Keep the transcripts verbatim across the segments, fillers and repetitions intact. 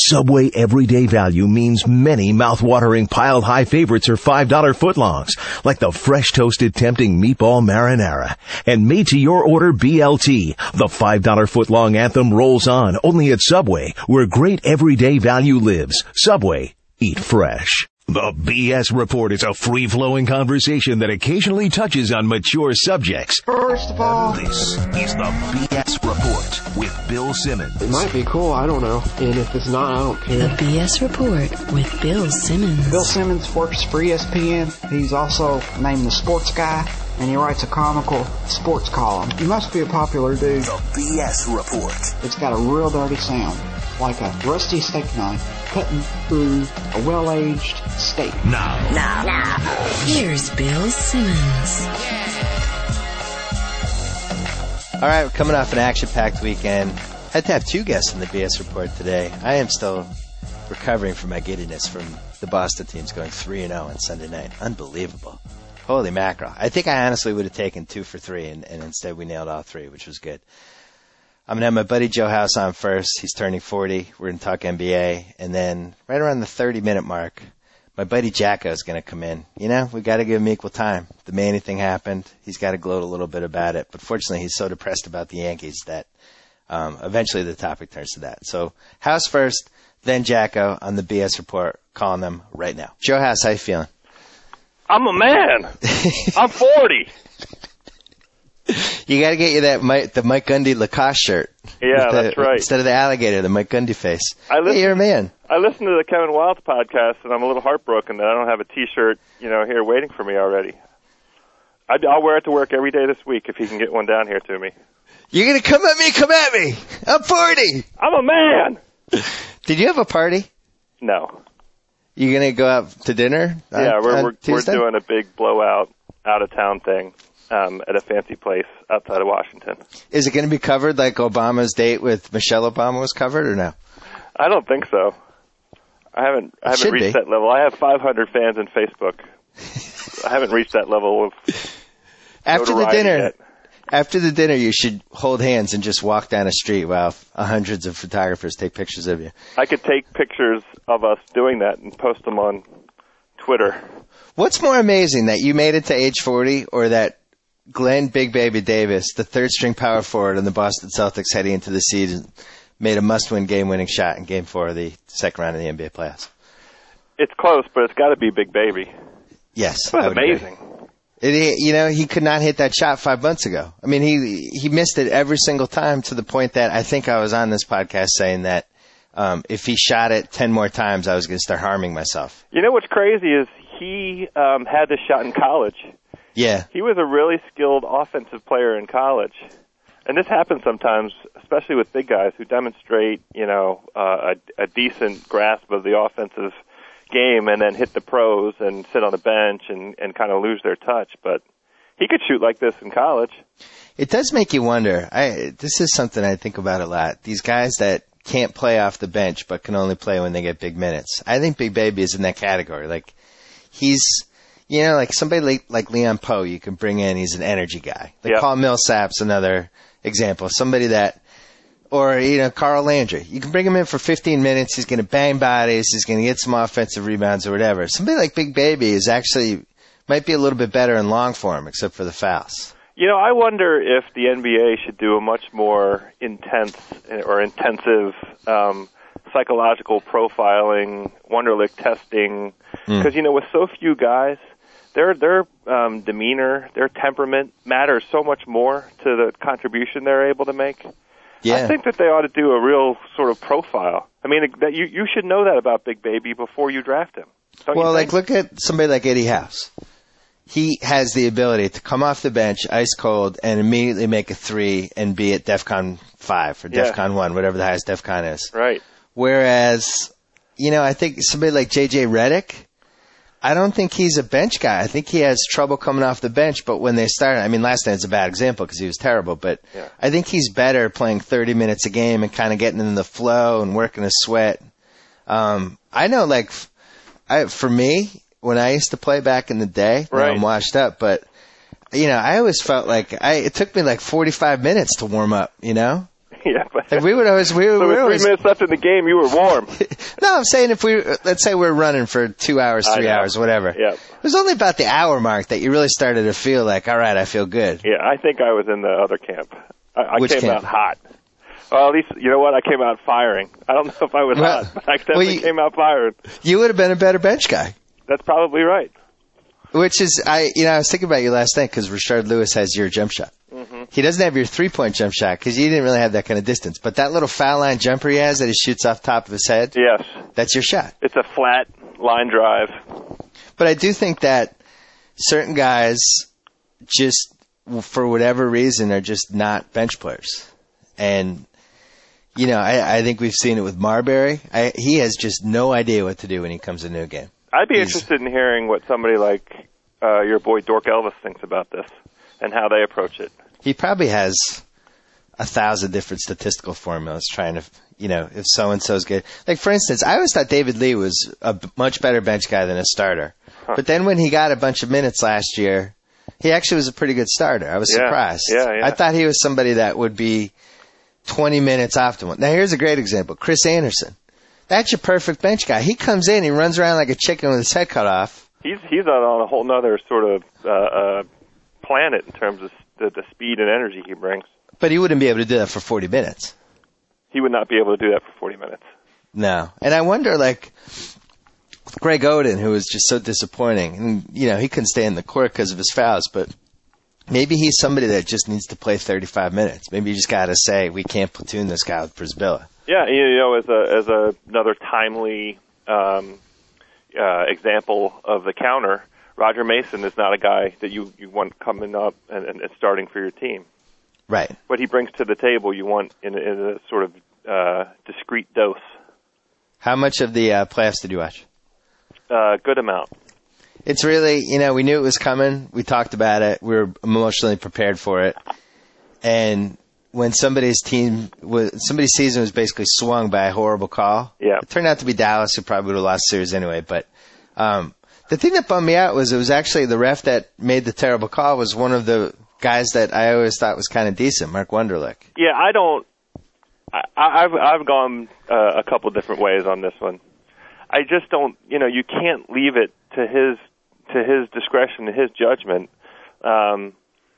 Subway everyday value means many mouth-watering pile-high favorites are five dollar footlongs, like the fresh toasted tempting meatball marinara. And made to your order B L T, the five dollar footlong anthem rolls on, only at Subway, where great everyday value lives. Subway, eat fresh. The B S Report is a free-flowing conversation that occasionally touches on mature subjects. First of all, This is the B S Report with Bill Simmons. it might be cool, I don't know. And if it's not, I don't care. The B S Report with Bill Simmons. Bill Simmons works for E S P N. He's also named the Sports Guy, and he writes a comical sports column. He must be a popular dude. The B S Report. It's got a real dirty sound, like a rusty steak knife cutting through a well-aged steak. Now. Now, now. Here's Bill Simmons. All right, we're coming off an action-packed weekend. Had to have two guests in the B S Report today. I am still recovering from my giddiness from the Boston teams going three and oh on Sunday night. Unbelievable. Holy mackerel. I think I honestly would have taken two for three, and, and instead we nailed all three, which was good. I'm going to have my buddy Joe House on first. He's turning forty. We're going to talk N B A. And then right around the thirty-minute mark, my buddy Jacko is going to come in. You know, we got to give him equal time. The Manny thing happened. He's got to gloat a little bit about it. But fortunately, he's so depressed about the Yankees that um, eventually the topic turns to that. So House first, then Jacko on the B S Report, calling them right now. Joe House, how you feeling? I'm a man. I'm forty. You got to get you that Mike, the Mike Gundy Lacoste shirt. Yeah, the, that's right. Instead of the alligator, the Mike Gundy face. I listen, hey, you're a man. I listen to the Kevin Wildes podcast, and I'm a little heartbroken that I don't have a T-shirt, you know, here waiting for me already. I, I'll wear it to work every day this week if he can get one down here to me. You're going to come at me, come at me. I'm forty. I'm a man. Did you have a party? No. You going to go out to dinner on, Yeah, we're on we're, we're Tuesday? doing a big blowout out-of-town thing um, at a fancy place outside of Washington. Is it going to be covered like Obama's date with Michelle Obama was covered, or no? I don't think so. I haven't I It haven't should reached be. that level. I have five hundred fans on Facebook. I haven't reached that level of After the notoriety dinner, yet. after the dinner, you should hold hands and just walk down a street while hundreds of photographers take pictures of you. I could take pictures of us doing that and post them on Twitter. What's more amazing, that you made it to age forty, or that Glenn Big Baby Davis, the third-string power forward on the Boston Celtics heading into the season, made a must-win game-winning shot in Game four of the second round of the N B A playoffs? It's close, but it's got to be Big Baby. Yes. It was I would agree. amazing. It, you know, he could not hit that shot five months ago. I mean, he he missed it every single time, to the point that I think I was on this podcast saying that um, if he shot it ten more times, I was going to start harming myself. You know what's crazy is he um, had this shot in college. Yeah. He was a really skilled offensive player in college. And this happens sometimes, especially with big guys who demonstrate, you know, uh, a, a decent grasp of the offensive game and then hit the pros and sit on the bench and, and kind of lose their touch. But he could shoot like this in college. It does make you wonder. I This is something I think about a lot. These guys that can't play off the bench but can only play when they get big minutes. I think Big Baby is in that category. Like, he's, you know, like somebody like, like Leon Poe you can bring in. He's an energy guy. Like Yep. Paul Millsap's another example. Somebody that, or, you know, Carl Landry. You can bring him in for fifteen minutes. He's going to bang bodies. He's going to get some offensive rebounds or whatever. Somebody like Big Baby is actually, might be a little bit better in long form, except for the fouls. You know, I wonder if the N B A should do a much more intense or intensive um, psychological profiling, Wonderlic testing, because, mm. you know, with so few guys, their their um, demeanor, their temperament matters so much more to the contribution they're able to make. Yeah. I think that they ought to do a real sort of profile. I mean, that you you should know that about Big Baby before you draft him. Don't well, you like, think? look at somebody like Eddie House. He has the ability to come off the bench ice cold and immediately make a three and be at DEFCON five or Yeah. DEFCON one, whatever the highest DEFCON is. Right. Whereas, you know, I think somebody like J J Redick, I don't think he's a bench guy. I think he has trouble coming off the bench, but when they start, I mean, last night's a bad example because he was terrible, but Yeah. I think he's better playing thirty minutes a game and kind of getting in the flow and working his sweat. Um, I know, like, I, for me, when I used to play back in the day, now Right. I'm washed up, but, you know, I always felt like I, it took me like forty-five minutes to warm up, you know? Yeah, but Like we would always, we, so we with three always, minutes left in the game, you were warm. no, I'm saying if we, let's say we're running for two hours, I three know. hours, whatever. Yeah. It was only about the hour mark that you really started to feel like, all right, I feel good. Yeah, I think I was in the other camp. I, I Which came camp? out hot. Well, at least, you know what? I came out firing. I don't know if I was Well, hot, but I definitely well, you- came out firing. You would have been a better bench guy. That's probably right. Which is, I, you know, I was thinking about you last night because Rashard Lewis has your jump shot. Mm-hmm. He doesn't have your three-point jump shot because you didn't really have that kind of distance. But that little foul line jumper he has that he shoots off top of his head, Yes. that's your shot. It's a flat line drive. But I do think that certain guys just, for whatever reason, are just not bench players. And, you know, I, I think we've seen it with Marbury. I, he has just no idea what to do when he comes into a game. I'd be He's- interested in hearing what somebody like uh, your boy Dork Elvis thinks about this and how they approach it. He probably has a thousand different statistical formulas trying to, you know, if so-and-so's good. Like, for instance, I always thought David Lee was a b- much better bench guy than a starter. Huh. But then when he got a bunch of minutes last year, he actually was a pretty good starter. I was Yeah, surprised. yeah, yeah. I thought he was somebody that would be twenty minutes optimal. Now, here's a great example. Chris Anderson. That's your perfect bench guy. He comes in, he runs around like a chicken with his head cut off. He's he's on a whole nother sort of uh, uh, planet in terms of the, the speed and energy he brings. But he wouldn't be able to do that for forty minutes. He would not be able to do that for forty minutes. No. And I wonder, like, Greg Oden, who was just so disappointing, and, you know, he couldn't stay in the court because of his fouls, but maybe he's somebody that just needs to play thirty-five minutes. Maybe you just got to say, we can't platoon this guy with Brisbilla. Yeah, you know, as a as a, another timely um, uh, example of the counter, Roger Mason is not a guy that you, you want coming up and, and, and starting for your team. Right. What he brings to the table, you want in, a- in a sort of uh, discrete dose. How much of the uh, playoffs did you watch? Uh, good amount. It's really, you know, we knew it was coming. We talked about it. We were emotionally prepared for it. And when somebody's team, was, somebody's season was basically swung by a horrible call, Yeah. it turned out to be Dallas, who probably would have lost the series anyway. But um, the thing that bummed me out was it was actually the ref that made the terrible call was one of the guys that I always thought was kind of decent, Mark Wunderlich. Yeah, I don't. I, I've I've gone uh, a couple different ways on this one. I just don't. You know, you can't leave it to his to his discretion, to his judgment, um,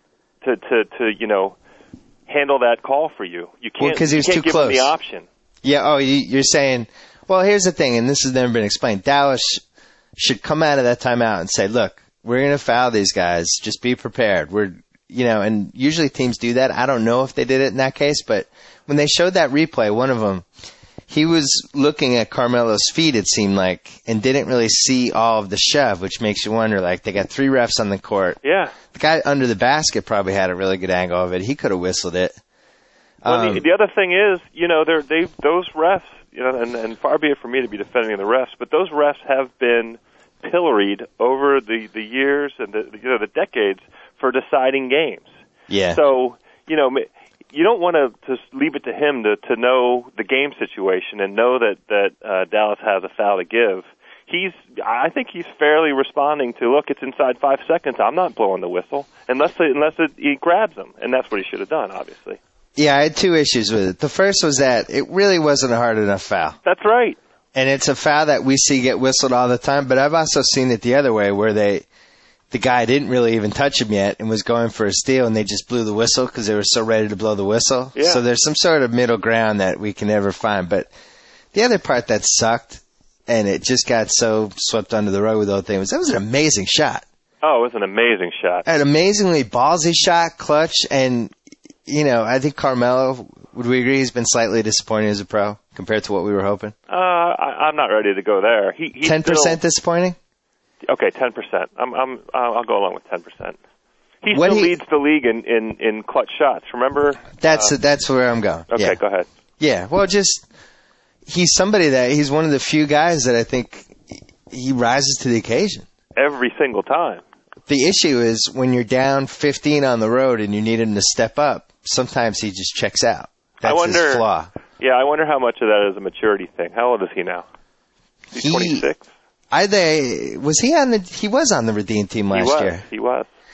to to to you know handle that call for you. You can't. Well, 'cause he was you can't too give him close. the option. Yeah, oh, you, you're saying, well, here's the thing, and this has never been explained. Dallas sh- should come out of that timeout and say, look, we're going to foul these guys. Just be prepared. We're, you know, and usually teams do that. I don't know if they did it in that case, but when they showed that replay, one of them, he was looking at Carmelo's feet, it seemed like, and didn't really see all of the shove, which makes you wonder, like, they got three refs on the court. Yeah. The guy under the basket probably had a really good angle of it. He could have whistled it. Well, Um, the, the other thing is, you know, they're, they those refs, you know, and, and far be it for me to be defending the refs, but those refs have been pilloried over the, the years and the you know the decades for deciding games. Yeah. So you know, you don't want to just leave it to him to to know the game situation and know that that uh, Dallas has a foul to give. He's, I think he's fairly responding to, look, it's inside five seconds. I'm not blowing the whistle unless it, unless it, he grabs him, and that's what he should have done, obviously. Yeah, I had two issues with it. The first was that it really wasn't a hard enough foul. That's right. And it's a foul that we see get whistled all the time, but I've also seen it the other way where they, the guy didn't really even touch him yet and was going for a steal and they just blew the whistle because they were so ready to blow the whistle. Yeah. So there's some sort of middle ground that we can never find. But the other part that sucked and it just got so swept under the rug with the whole thing was that was an amazing shot. Oh, it was an amazing shot. An amazingly ballsy shot, clutch, and, you know, I think Carmelo, would we agree he's been slightly disappointing as a pro compared to what we were hoping? Uh, I, I'm not ready to go there. He, he's ten percent still, disappointing? Okay, ten percent. I'm, I'm, I'll go along with ten percent. He When still he- leads the league in, in, in clutch shots. Remember? That's Uh, that's where I'm going. okay, yeah. go ahead. Yeah, well, just he's somebody that he's one of the few guys that I think he rises to the occasion. Every single time. The issue is when you're down fifteen on the road and you need him to step up, sometimes he just checks out. That's I wonder, his flaw. Yeah, I wonder how much of that is a maturity thing. How old is he now? He's He- twenty-six. I they was he on the he was on the Redeem team last he was. year. He was.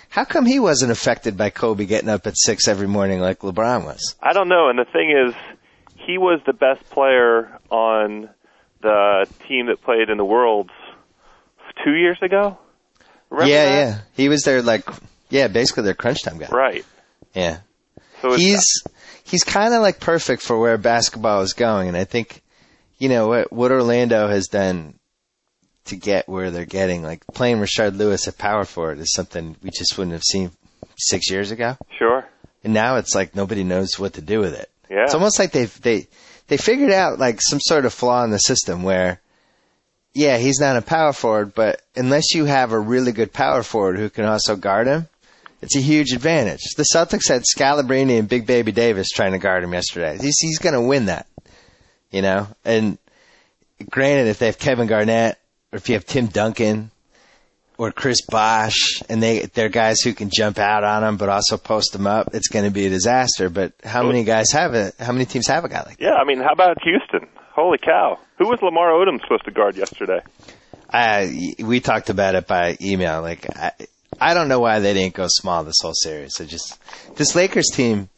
How come he wasn't affected by Kobe getting up at six every morning like LeBron was? I don't know. And the thing is, he was the best player on the team that played in the Worlds two years ago. Remember yeah, that? yeah. He was their, like, yeah, basically their crunch time guy. Right. Yeah. So it's he's he's kind of like perfect for where basketball is going, and I think, you know, what, what Orlando has done to get where they're getting, like playing Rashard Lewis at power forward is something we just wouldn't have seen six years ago. Sure. And now it's like nobody knows what to do with it. Yeah. It's almost like they've they they figured out like some sort of flaw in the system where, yeah, he's not a power forward, but unless you have a really good power forward who can also guard him, it's a huge advantage. The Celtics had Scalabrine and Big Baby Davis trying to guard him yesterday. He's he's going to win that, you know. And granted, if they have Kevin Garnett or if you have Tim Duncan or Chris Bosh, and they they're guys who can jump out on them but also post them up, it's going to be a disaster. But how many guys have it? How many teams have a guy like that? Yeah, I mean, how about Houston? Holy cow! Who was Lamar Odom supposed to guard yesterday? Uh, we talked about it by email. Like, I, I don't know why they didn't go small this whole series. So just this Lakers team,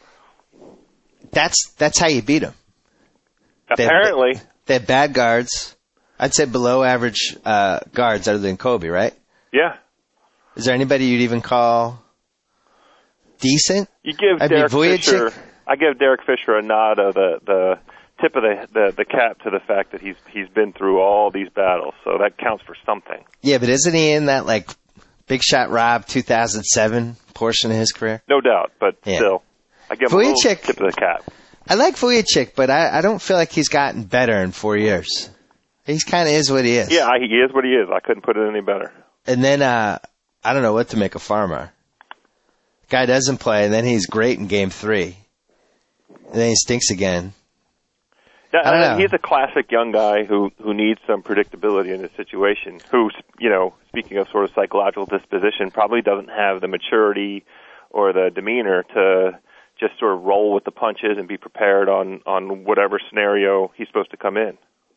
that's that's how you beat them. Apparently, they have, they have bad guards. I'd say below average uh, guards other than Kobe, right? Yeah. Is there anybody you'd even call decent? You give I Derek mean, Fisher. I give Derek Fisher a nod of the the tip of the, the the cap to the fact that he's he's been through all these battles, so that counts for something. Yeah, but isn't he in that like Big Shot Rob two thousand seven portion of his career? No doubt, but yeah. still, I give him Vujicic, a little tip of the cap. I like Vujicic, but I, I don't feel like he's gotten better in four years. He's kind of is what he is. Yeah, he is what he is. I couldn't put it any better. And then uh, I don't know what to make of Farmer. Guy doesn't play, and then he's great in game three, and then he stinks again. Yeah, I don't and know. he's a classic young guy who who needs some predictability in his situation. Who, you know, speaking of sort of psychological disposition, probably doesn't have the maturity or the demeanor to just sort of roll with the punches and be prepared on on whatever scenario he's supposed to come in.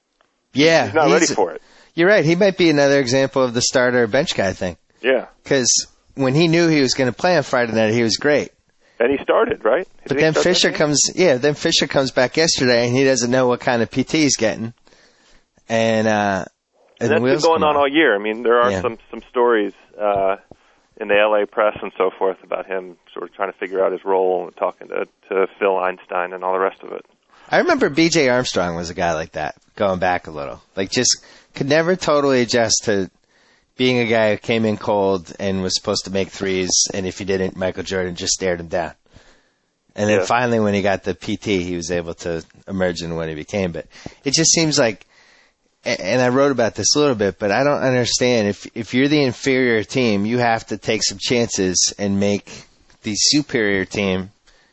Yeah, He's not ready for it. You're right. He might be another example of the starter bench guy thing. Yeah. Because when he knew he was going to play on Friday night, he was great. And he started, right? Did But he then start Fisher that game? comes, yeah, then Fisher comes back yesterday, and he doesn't know what kind of P T he's getting. And, uh, and And the that's been wheels going come on off. all year. I mean, there are Yeah. some some stories uh, in the L A press and so forth about him sort of trying to figure out his role and talking to, to Phil Einstein and all the rest of it. I remember B J Armstrong was a guy like that, going back a little. Like, just could never totally adjust to being a guy who came in cold and was supposed to make threes, and if he didn't, Michael Jordan just stared him down. And then Yeah. finally, when he got the P T, he was able to emerge into what he became. But it just seems like, and I wrote about this a little bit, but I don't understand. If if you're the inferior team, you have to take some chances and make the superior team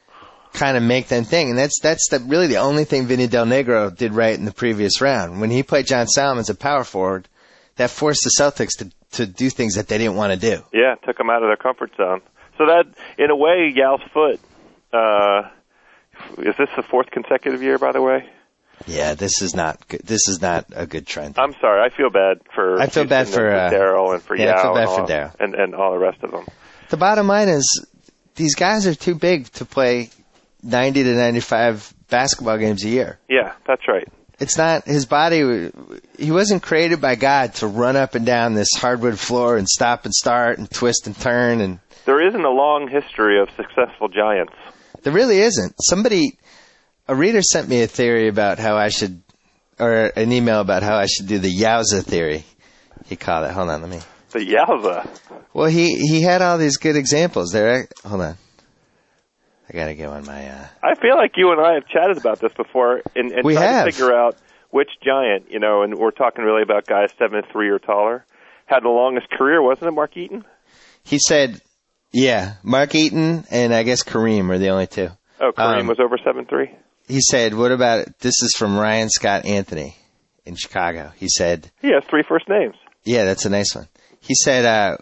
kind of make them thing. And that's that's the, really the only thing Vinny Del Negro did right in the previous round. When he played John Salmons at power forward, that forced the Celtics to, to do things that they didn't want to do. Yeah, took them out of their comfort zone. So that, in a way, Yal's foot, uh, is this the fourth consecutive year, by the way? Yeah, this is not good. This is not a good trend. I'm sorry. I feel bad for I feel bad Houston for, and uh, Daryl and for yeah, I Yao feel bad and, for all, Daryl. and, and all the rest of them. The bottom line is these guys are too big to play ninety to ninety-five basketball games a year. Yeah, that's right. It's not his body. He wasn't created by God to run up and down this hardwood floor and stop and start and twist and turn. And There isn't a long history of successful giants. there really isn't. Somebody, a reader sent me a theory about how I should, or an email about how I should do the Yowza theory. He called it. Hold on, let me. The Yowza. Well, he he had all these good examples there. Hold on. I gotta go on my. Uh... I feel like you and I have chatted about this before and, and We tried have. to figure out which giant, you know, and we're talking really about guys seven three or taller, had the longest career, wasn't it Mark Eaton? He said, yeah, Mark Eaton and I guess Kareem are the only two. Oh, Kareem Um, was over seven three? He said, what about, this is from Ryan Scott Anthony in Chicago. He said, He has three first names. yeah, that's a nice one. He said, uh,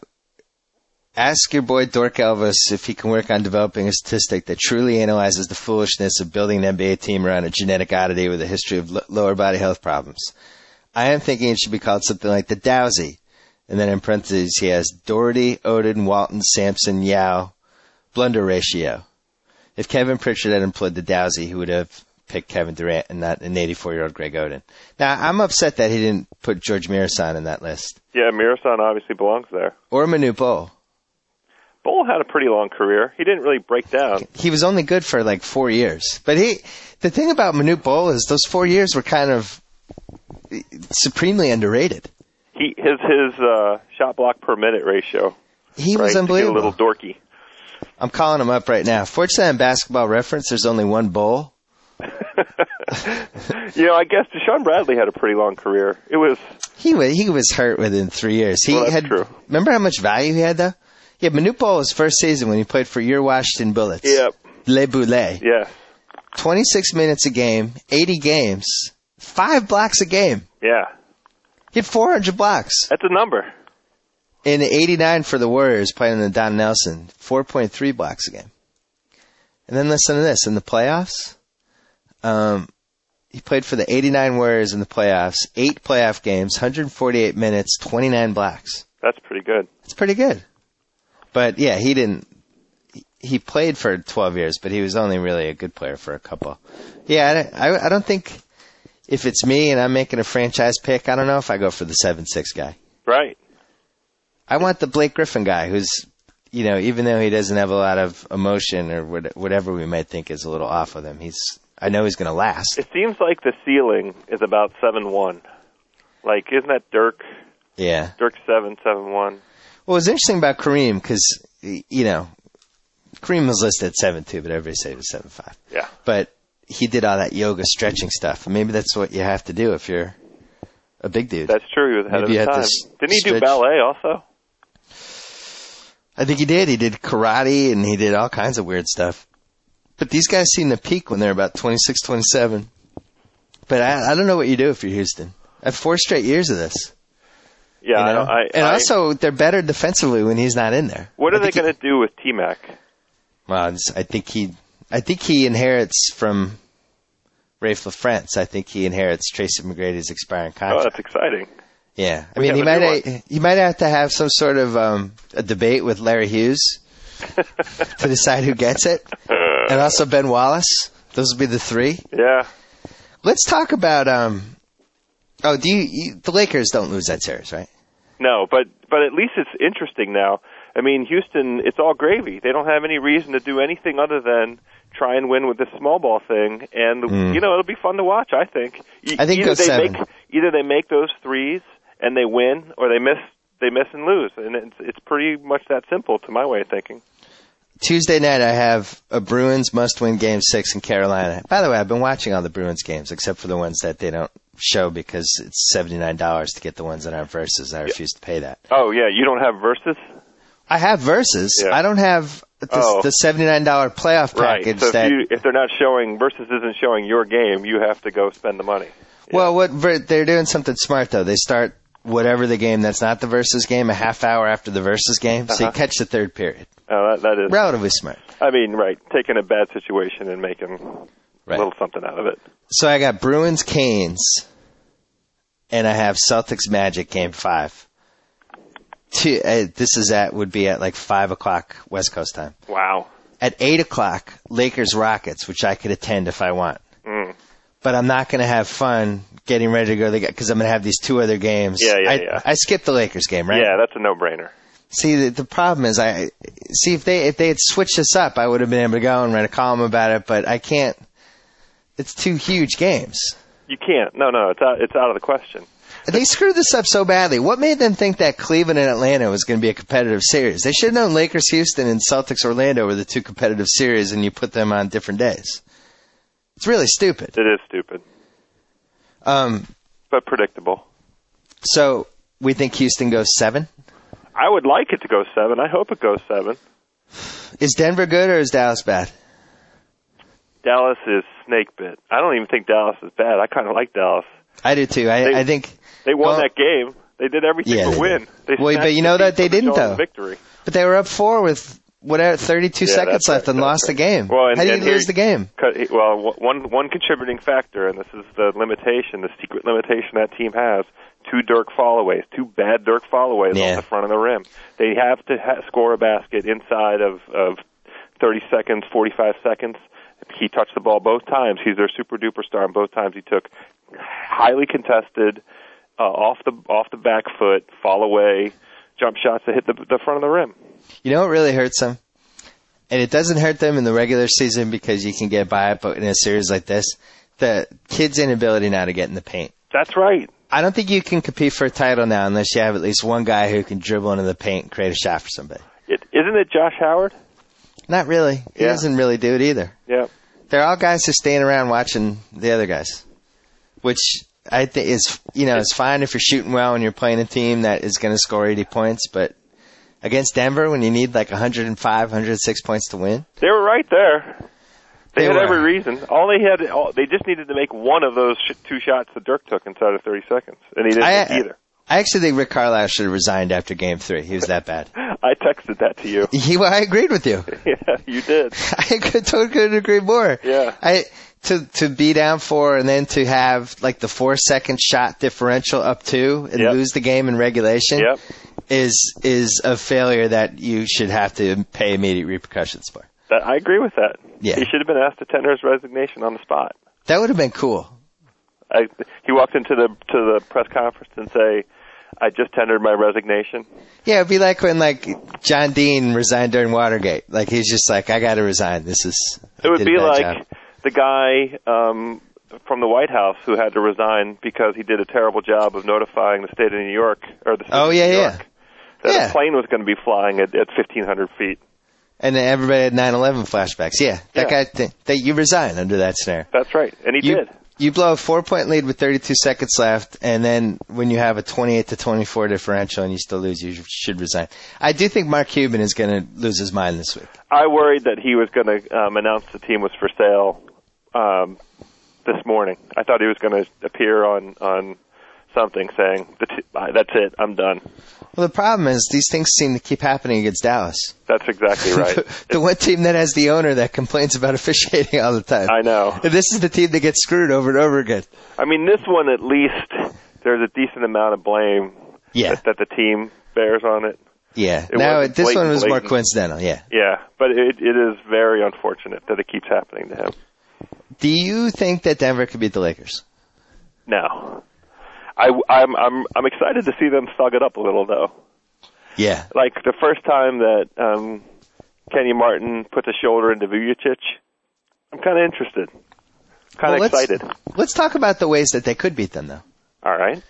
ask your boy Dork Elvis if he can work on developing a statistic that truly analyzes the foolishness of building an N B A team around a genetic oddity with a history of l- lower body health problems. I am thinking it should be called something like the Dowsy, And then in parentheses, he has Doherty, Oden, Walton, Sampson, Yao, blunder ratio. If Kevin Pritchard had employed the Dowsey, he would have picked Kevin Durant and not an eighty-four-year-old Greg Oden. Now, I'm upset that he didn't put George Mirasan in that list. Yeah, Mirasan obviously belongs there. Or Manute Bol. Bol had a pretty long career. He didn't really break down. He was only good for like four years. But he, the thing about Manute Bol is those four years were kind of supremely underrated. He his his uh, shot block per minute ratio. He right, was unbelievable. A little dorky. I'm calling him up right now. Fortunately, on Basketball Reference, there's only one Bol. You know, I guess Deshaun Bradley had a pretty long career. It was he was he was hurt within three years. He well, that's had true. Remember how much value he had though? Yeah, Manute Bol his first season when he played for your Washington Bullets. Yep. Les Boulets. Yes. twenty-six minutes a game, eighty games, five blocks a game. Yeah. He had four hundred blocks. That's a number. In eighty-nine for the Warriors, playing in the Don Nelson, four point three blocks a game. And then listen to this. In the playoffs, um, he played for the eighty-nine Warriors in the playoffs, eight playoff games, one hundred forty-eight minutes, twenty-nine blocks. That's pretty good. That's pretty good. But, yeah, he didn't – he played for twelve years, but he was only really a good player for a couple. Yeah, I, I, I don't think if it's me and I'm making a franchise pick, I don't know if I go for the seven six guy. Right. I want the Blake Griffin guy who's, you know, even though he doesn't have a lot of emotion or whatever we might think is a little off with him, he's, I know he's going to last. It seems like the ceiling is about seven one. Like, isn't that Dirk? Yeah. Dirk seven, seven one. Well, what's interesting about Kareem, because, you know, Kareem was listed at seven two, but everybody said he was seven five. Yeah. But he did all that yoga stretching stuff. And maybe that's what you have to do if you're a big dude. That's true. He was ahead maybe of his time. Didn't he stretch. do ballet also? I think he did. He did karate and he did all kinds of weird stuff. But these guys seem to peak when they're about twenty-six, twenty-seven. But I, I don't know what you do if you're Houston. I have four straight years of this. Yeah, you know? I, I, and I, also they're better defensively when he's not in there. What are I they going to do with T-Mac? Well, I think he, I think he inherits from Rafe LaFrance. I think he inherits Tracy McGrady's expiring contract. Oh, that's exciting. Yeah, I We mean, he have a might new he might have to have some sort of um, a debate with Larry Hughes to decide who gets it, and also Ben Wallace. Those would be the three. Yeah. Let's talk about. Um, oh, do you, you? The Lakers don't lose that series, right? No, but but at least it's interesting now. I mean, Houston, it's all gravy. They don't have any reason to do anything other than try and win with this small ball thing, and Mm. you know it'll be fun to watch. I think. E- I think either go they seven. make either they make those threes and they win, or they miss they miss and lose, and it's it's pretty much that simple to my way of thinking. Tuesday night, I have a Bruins must-win Game Six in Carolina. By the way, I've been watching all the Bruins games except for the ones that they don't show because it's seventy-nine dollars to get the ones that aren't versus. I refuse to pay that. Oh yeah, you don't have versus. I have versus. Yeah. I don't have the, Oh. the seventy-nine dollars playoff Right. package. So if, that you, if they're not showing versus isn't showing your game, you have to go spend the money. Well, what ver- they're doing something smart though. They start whatever the game that's not the versus game a half hour after the versus game, so you Uh-huh. catch the third period. Oh, that, that is Relatively smart. I mean, right, taking a bad situation and making Right. a little something out of it. So I got Bruins Canes, and I have Celtics Magic Game Five. Two, uh, this is at would be at like five o'clock West Coast time. Wow. At eight o'clock, Lakers Rockets, which I could attend if I want. Mm. But I'm not going to have fun getting ready to go because I'm going to have these two other games. Yeah, yeah, I, yeah. I skipped the Lakers game, right? Yeah, that's a no-brainer. See, the, the problem is, I see if they if they had switched this up, I would have been able to go and write a column about it. But I can't. It's two huge games. You can't. No, no, it's out. It's out of the question. They screwed this up so badly. What made them think that Cleveland and Atlanta was going to be a competitive series? They should have known Lakers Houston and Celtics Orlando were the two competitive series, and you put them on different days. It's really stupid. It is stupid, Um, but predictable. so we think Houston goes seven. I would like it to go seven. I hope it goes seven. Is Denver good or is Dallas bad? Dallas is snake bit. I don't even think Dallas is bad. I kind of like Dallas. I do too. I, They- I think. They won Well, that game. They did everything Yeah, to they win. did. They Well, but snatched you know the that they team from didn't, Jones' though. Victory. But they were up four with whatever thirty-two Yeah, seconds that's left right, and that's lost the right. game. Well, and, How did and you lose here- the game? Cut- Well, one one contributing factor, and this is the limitation, the secret limitation that team has. two Dirk Followays, two bad Dirk Followays Yeah. on the front of the rim. They have to ha- score a basket inside of, of thirty seconds, forty-five seconds. He touched the ball both times. He's their super duper star, and both times he took highly contested, uh, off the off the back foot, fall away, jump shots that hit the, the front of the rim. You know what really hurts them? And it doesn't hurt them in the regular season because you can get by it, but in a series like this, the kids' inability now to get in the paint. That's right. I don't think you can compete for a title now unless you have at least one guy who can dribble into the paint and create a shot for somebody. It, isn't it Josh Howard? Not really. He Yeah. doesn't really do it either. Yeah. They're all guys who are staying around watching the other guys, which I think is, you know, it's fine if you're shooting well and you're playing a team that is going to score eighty points, but against Denver, when you need like one hundred five, one hundred six points to win, They were right there. They, They had were. every reason. All they had, all, they just needed to make one of those sh- two shots that Dirk took inside of thirty seconds, and he didn't I, make either. I actually think Rick Carlisle should have resigned after Game Three. He was that bad. I texted that to you. He, well, I agreed with you. Yeah, you did. I could, totally couldn't agree more. Yeah. I to to be down four and then to have like the four second shot differential up two and Yep. lose the game in regulation Yep. is is a failure that you should have to pay immediate repercussions for. That, I agree with that. Yeah. He should have been asked to tender his resignation on the spot. That would have been cool. I, he walked into the to the press conference and say, "I just tendered my resignation." Yeah, it'd be like when like John Dean resigned during Watergate. Like he's just like, I got to resign. This is. I It would did a be bad like job. the guy um, from the White House who had to resign because he did a terrible job of notifying the state of New York or the city Oh, yeah, of New yeah. York that Yeah. a plane was going to be flying at, at fifteen hundred feet. And then everybody had nine eleven flashbacks. Yeah, that Yeah. guy. Th- that you resign under that scenario. That's right, and he You, did. you blow a four-point lead with thirty-two seconds left, and then when you have a twenty-eight to twenty-four differential and you still lose, you should resign. I do think Mark Cuban is going to lose his mind this week. I worried that he was going to um, announce the team was for sale um, this morning. I thought he was going to appear on on something saying, the t- "That's it, I'm done." Well, the problem is these things seem to keep happening against Dallas. That's exactly right. The one team that has the owner that complains about officiating all the time. I know. And this is the team that gets screwed over and over again. I mean, this one at least there's a decent amount of blame Yeah. that, that the team bears on it. Yeah. It now, wasn't this one blatant, was more blatant. coincidental, yeah. Yeah, but it, it is very unfortunate that it keeps happening to him. Do you think that Denver could beat the Lakers? No. I, I'm, I'm, I'm excited to see them thug it up a little, though. Yeah. Like the first time that um, Kenny Martin puts a shoulder into Vujacic, I'm kind of interested. Kind of Well, let's- excited. Let's talk about the ways that they could beat them, though. All right.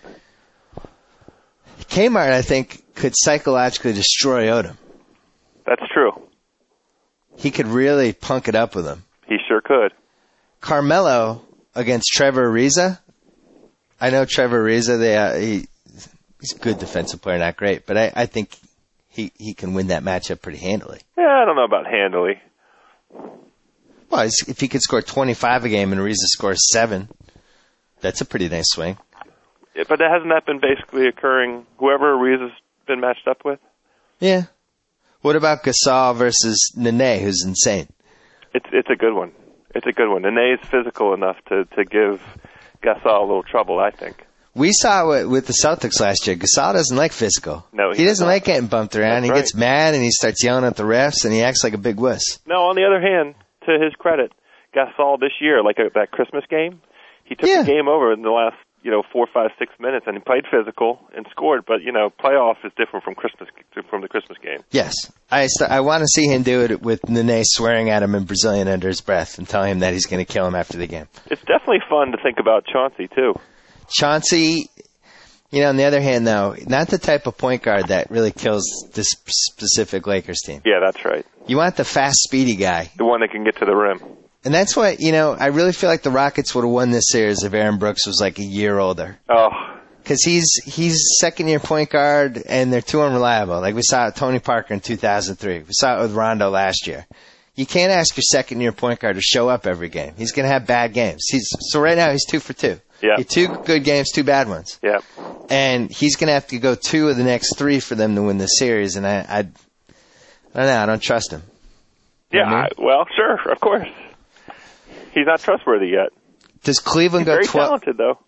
Kmart, I think, could psychologically destroy Odom. That's true. He could really punk it up with him. He sure could. Carmelo against Trevor Ariza. I know Trevor Ariza, they, uh, he, he's a good defensive player, not great, but I, I think he, he can win that matchup pretty handily. Yeah, I don't know about handily. Well, he's- if he could score twenty-five a game and Ariza scores seven, that's a pretty nice swing. Yeah, but hasn't that been basically occurring, whoever Ariza's been matched up with? Yeah. What about Gasol versus Nene, who's insane? It's it's a good one. It's a good one. Nene's physical enough to, to give Gasol a little trouble, I think. We saw it with the Celtics last year. Gasol doesn't like physical. No, he he does doesn't not. like getting bumped around. That's he right. gets mad and he starts yelling at the refs and he acts like a big wuss. No, on the other hand, to his credit, Gasol this year, like a, that Christmas game, he took Yeah. the game over in the last, you know, four, five, six minutes, and he played physical and scored. But you know, playoff is different from Christmas from the Christmas game. Yes. I, st- I want to see him do it with Nene swearing at him in Brazilian under his breath and telling him that he's going to kill him after the game. It's definitely fun to think about Chauncey too. Chauncey, you know, on the other hand, though, not the type of point guard that really kills this specific Lakers team. Yeah, that's right. You want the fast, speedy guy. The one that can get to the rim. And that's what, you know, I really feel like the Rockets would have won this series if Aaron Brooks was like a year older. Oh, Because he's he's second year point guard and they're too unreliable. Like we saw with Tony Parker in two thousand three. We saw it with Rondo last year. You can't ask your second year point guard to show up every game. He's going to have bad games. He's so right now he's two for two. Yeah. He had two good games, two bad ones. yeah. And he's going to have to go two of the next three for them to win the series. And I, I, I don't know. I don't trust him. Yeah, You know what I I, mean? well, sure, of course. He's not trustworthy yet. Does Cleveland He's go very twelve? talented, though.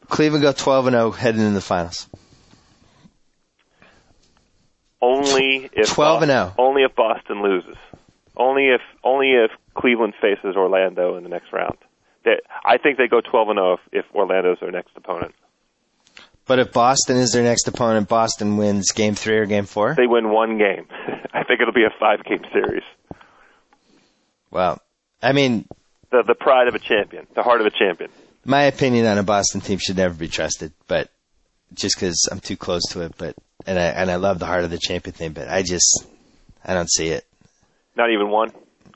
Cleveland go twelve and oh heading into the finals. Only if twelve and Boston, oh. Only if Boston loses. Only if only if Cleveland faces Orlando in the next round. They, I think they go twelve and oh if, if Orlando's their next opponent. But if Boston is their next opponent, Boston wins game three or game four? They win one game. I think it'll be a five-game series. Well, I mean... The the pride of a champion, the heart of a champion. My opinion on a Boston team should never be trusted, but just because I'm too close to it, but and I and I love the heart of the champion thing, but I just, I don't see it. Not even one?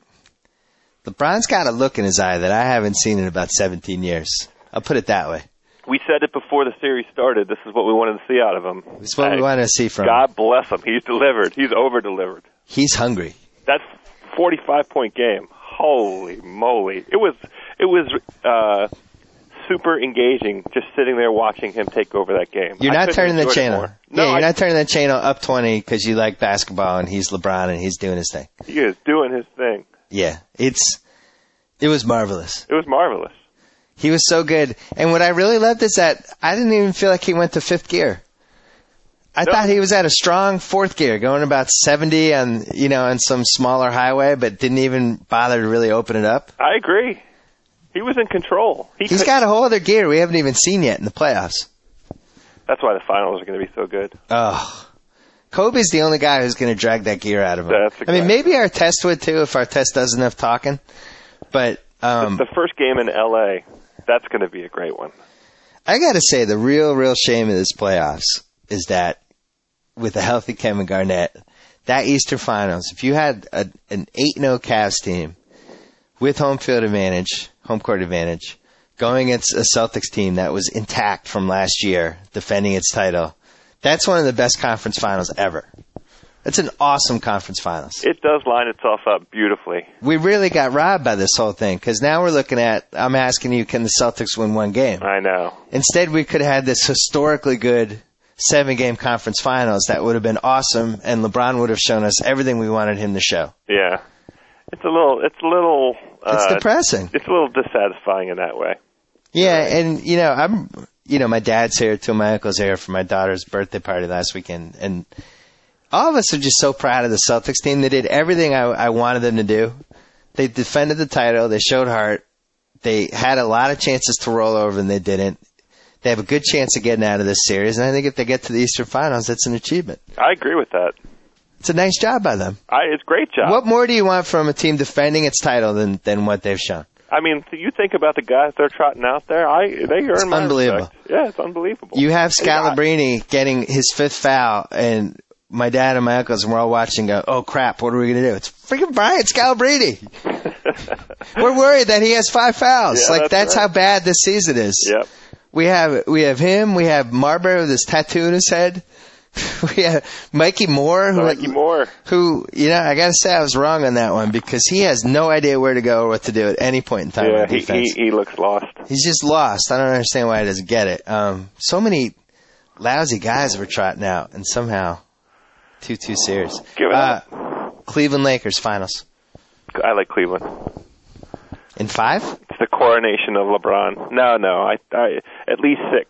LeBron's got a look in his eye that I haven't seen in about seventeen years. I'll put it that way. We said it before the series started. This is what we wanted to see out of him. This is what and we wanted to see from God him. God bless him. He's delivered. He's over-delivered. He's hungry. That's forty-five point game. Holy moly. It was it was uh, super engaging just sitting there watching him take over that game. You're not turning the channel. No, yeah, you're I, not turning the channel up twenty because you like basketball and he's LeBron and he's doing his thing. He is doing his thing. Yeah, it's it was marvelous. It was marvelous. He was so good. And what I really loved is that I didn't even feel like he went to fifth gear. I no. thought he was at a strong fourth gear, going about seventy on, you know, on some smaller highway, but didn't even bother to really open it up. I agree. He was in control. He He's could, got a whole other gear we haven't even seen yet in the playoffs. That's why the finals are going to be so good. Oh. Kobe's the only guy who's going to drag that gear out of him. That's exactly. I mean, maybe our test would too if our test does enough talking. But um, the, the first game in L A, that's going to be a great one. I got to say, the real, real shame of this playoffs is that with a healthy Kevin Garnett, that Eastern Finals, if you had a, an eight and oh Cavs team with home field advantage, home court advantage, going against a Celtics team that was intact from last year, defending its title, that's one of the best conference finals ever. It's an awesome conference finals. It does line itself up beautifully. We really got robbed by this whole thing because now we're looking at, I'm asking you, can the Celtics win one game? I know. Instead, we could have had this historically good seven-game conference finals that would have been awesome, and LeBron would have shown us everything we wanted him to show. Yeah. It's a little, it's a little, uh, it's depressing. It's a little dissatisfying in that way. Yeah, and, you know, I'm, you know, my dad's here, two of my uncles here for my daughter's birthday party last weekend, and all of us are just so proud of the Celtics team. They did everything I, I wanted them to do. They defended the title. They showed heart. They had a lot of chances to roll over, and they didn't. They have a good chance of getting out of this series, and I think if they get to the Eastern Finals, that's an achievement. I agree with that. It's a nice job by them. I, it's a great job. What more do you want from a team defending its title than, than what they've shown? I mean, you think about the guys they're trotting out there. I they earn it's my unbelievable. respect. Yeah, it's unbelievable. You have Scalabrine getting his fifth foul, and my dad and my uncles, and we're all watching. Go, oh crap! What are we going to do? It's freaking Brian Scalabrine. We're worried that he has five fouls. Yeah, like that's, that's right. how bad this season is. Yep. We have we have him. We have Marbury with his tattoo in his head. We have Mikey Moore. Who, Mikey Moore. Who, you know, I got to say I was wrong on that one because he has no idea where to go or what to do at any point in time. Yeah, on he, defense. he he looks lost. He's just lost. I don't understand why he doesn't get it. Um, so many lousy guys were trotting out, and somehow two two series. Give it uh, up. Cleveland Lakers finals. I like Cleveland. In five? It's the coronation of LeBron. No, no, I, I at least six.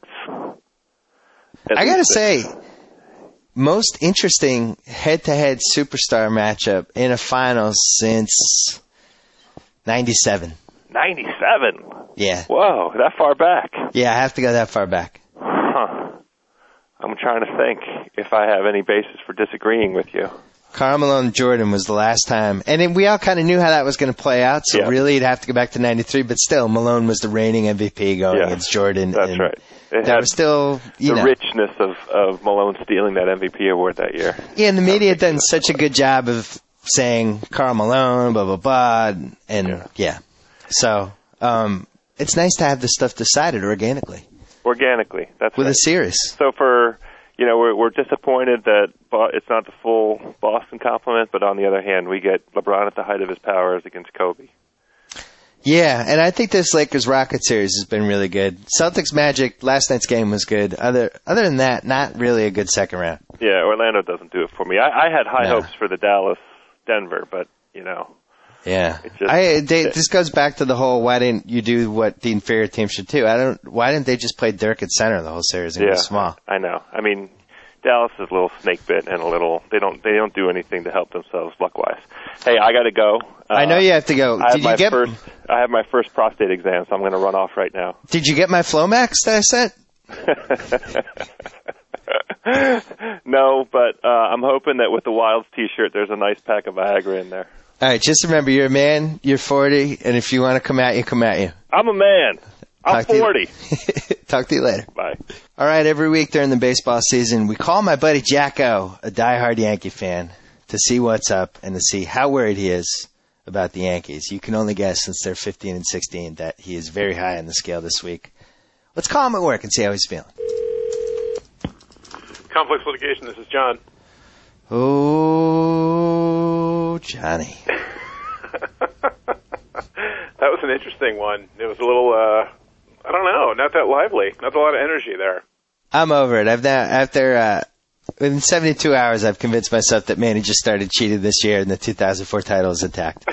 At I got to six. say, most interesting head-to-head superstar matchup in a finals since ninety-seven. ninety-seven? Yeah. Whoa, that far back. Yeah, I have to go that far back. Huh. I'm trying to think if I have any basis for disagreeing with you. Karl Malone Jordan was the last time. And then we all kind of knew how that was going to play out, so yeah. really you'd have to go back to ninety-three, but still, Malone was the reigning M V P going yeah. against Jordan. That's and right. It that was still, you the know. richness of, of Malone stealing that M V P award that year. Yeah, and the media had done such a good job of saying Karl Malone, blah, blah, blah, and yeah. yeah. So, um, it's nice to have this stuff decided organically. Organically, that's With right. a series. So for, you know, we're, we're disappointed that it's not the full Boston complement, but on the other hand, we get LeBron at the height of his powers against Kobe. Yeah, and I think this Lakers-Rockets series has been really good. Celtics-Magic, last night's game was good. Other other than that, not really a good second round. Yeah, Orlando doesn't do it for me. I, I had high no. hopes for the Dallas-Denver, but, you know. Yeah. It just- I they, this goes back to the whole why didn't you do what the inferior team should do? I don't. Why didn't they just play Dirk at center the whole series and Yeah, go small? I know. I mean, Dallas is a little snake bit and a little. They don't. They don't do anything to help themselves luck wise. Hey, I got to go. Uh, I know you have to go. I have Did my you get? first? I have my first prostate exam, so I'm going to run off right now. Did you get my Flomax that I sent? No, but uh, I'm hoping that with the Wilds T-shirt, there's a nice pack of Viagra in there. All right, just remember, you're a man, you're forty, and if you want to come at you, come at you. I'm a man. I'm Talk to you- forty. Talk to you later. Bye. All right, every week during the baseball season, we call my buddy Jacko, a diehard Yankee fan, to see what's up and to see how worried he is about the Yankees. You can only guess, since they're fifteen and sixteen, that he is very high on the scale this week. Let's call him at work and see how he's feeling. Complex Litigation, this is John. Oh, Johnny. That was an interesting one. It was a little, uh, I don't know, not that lively. Not a lot of energy there. I'm over it. I've now, after, uh, within seventy-two hours, I've convinced myself that Manny just started cheating this year and the two thousand four title is intact.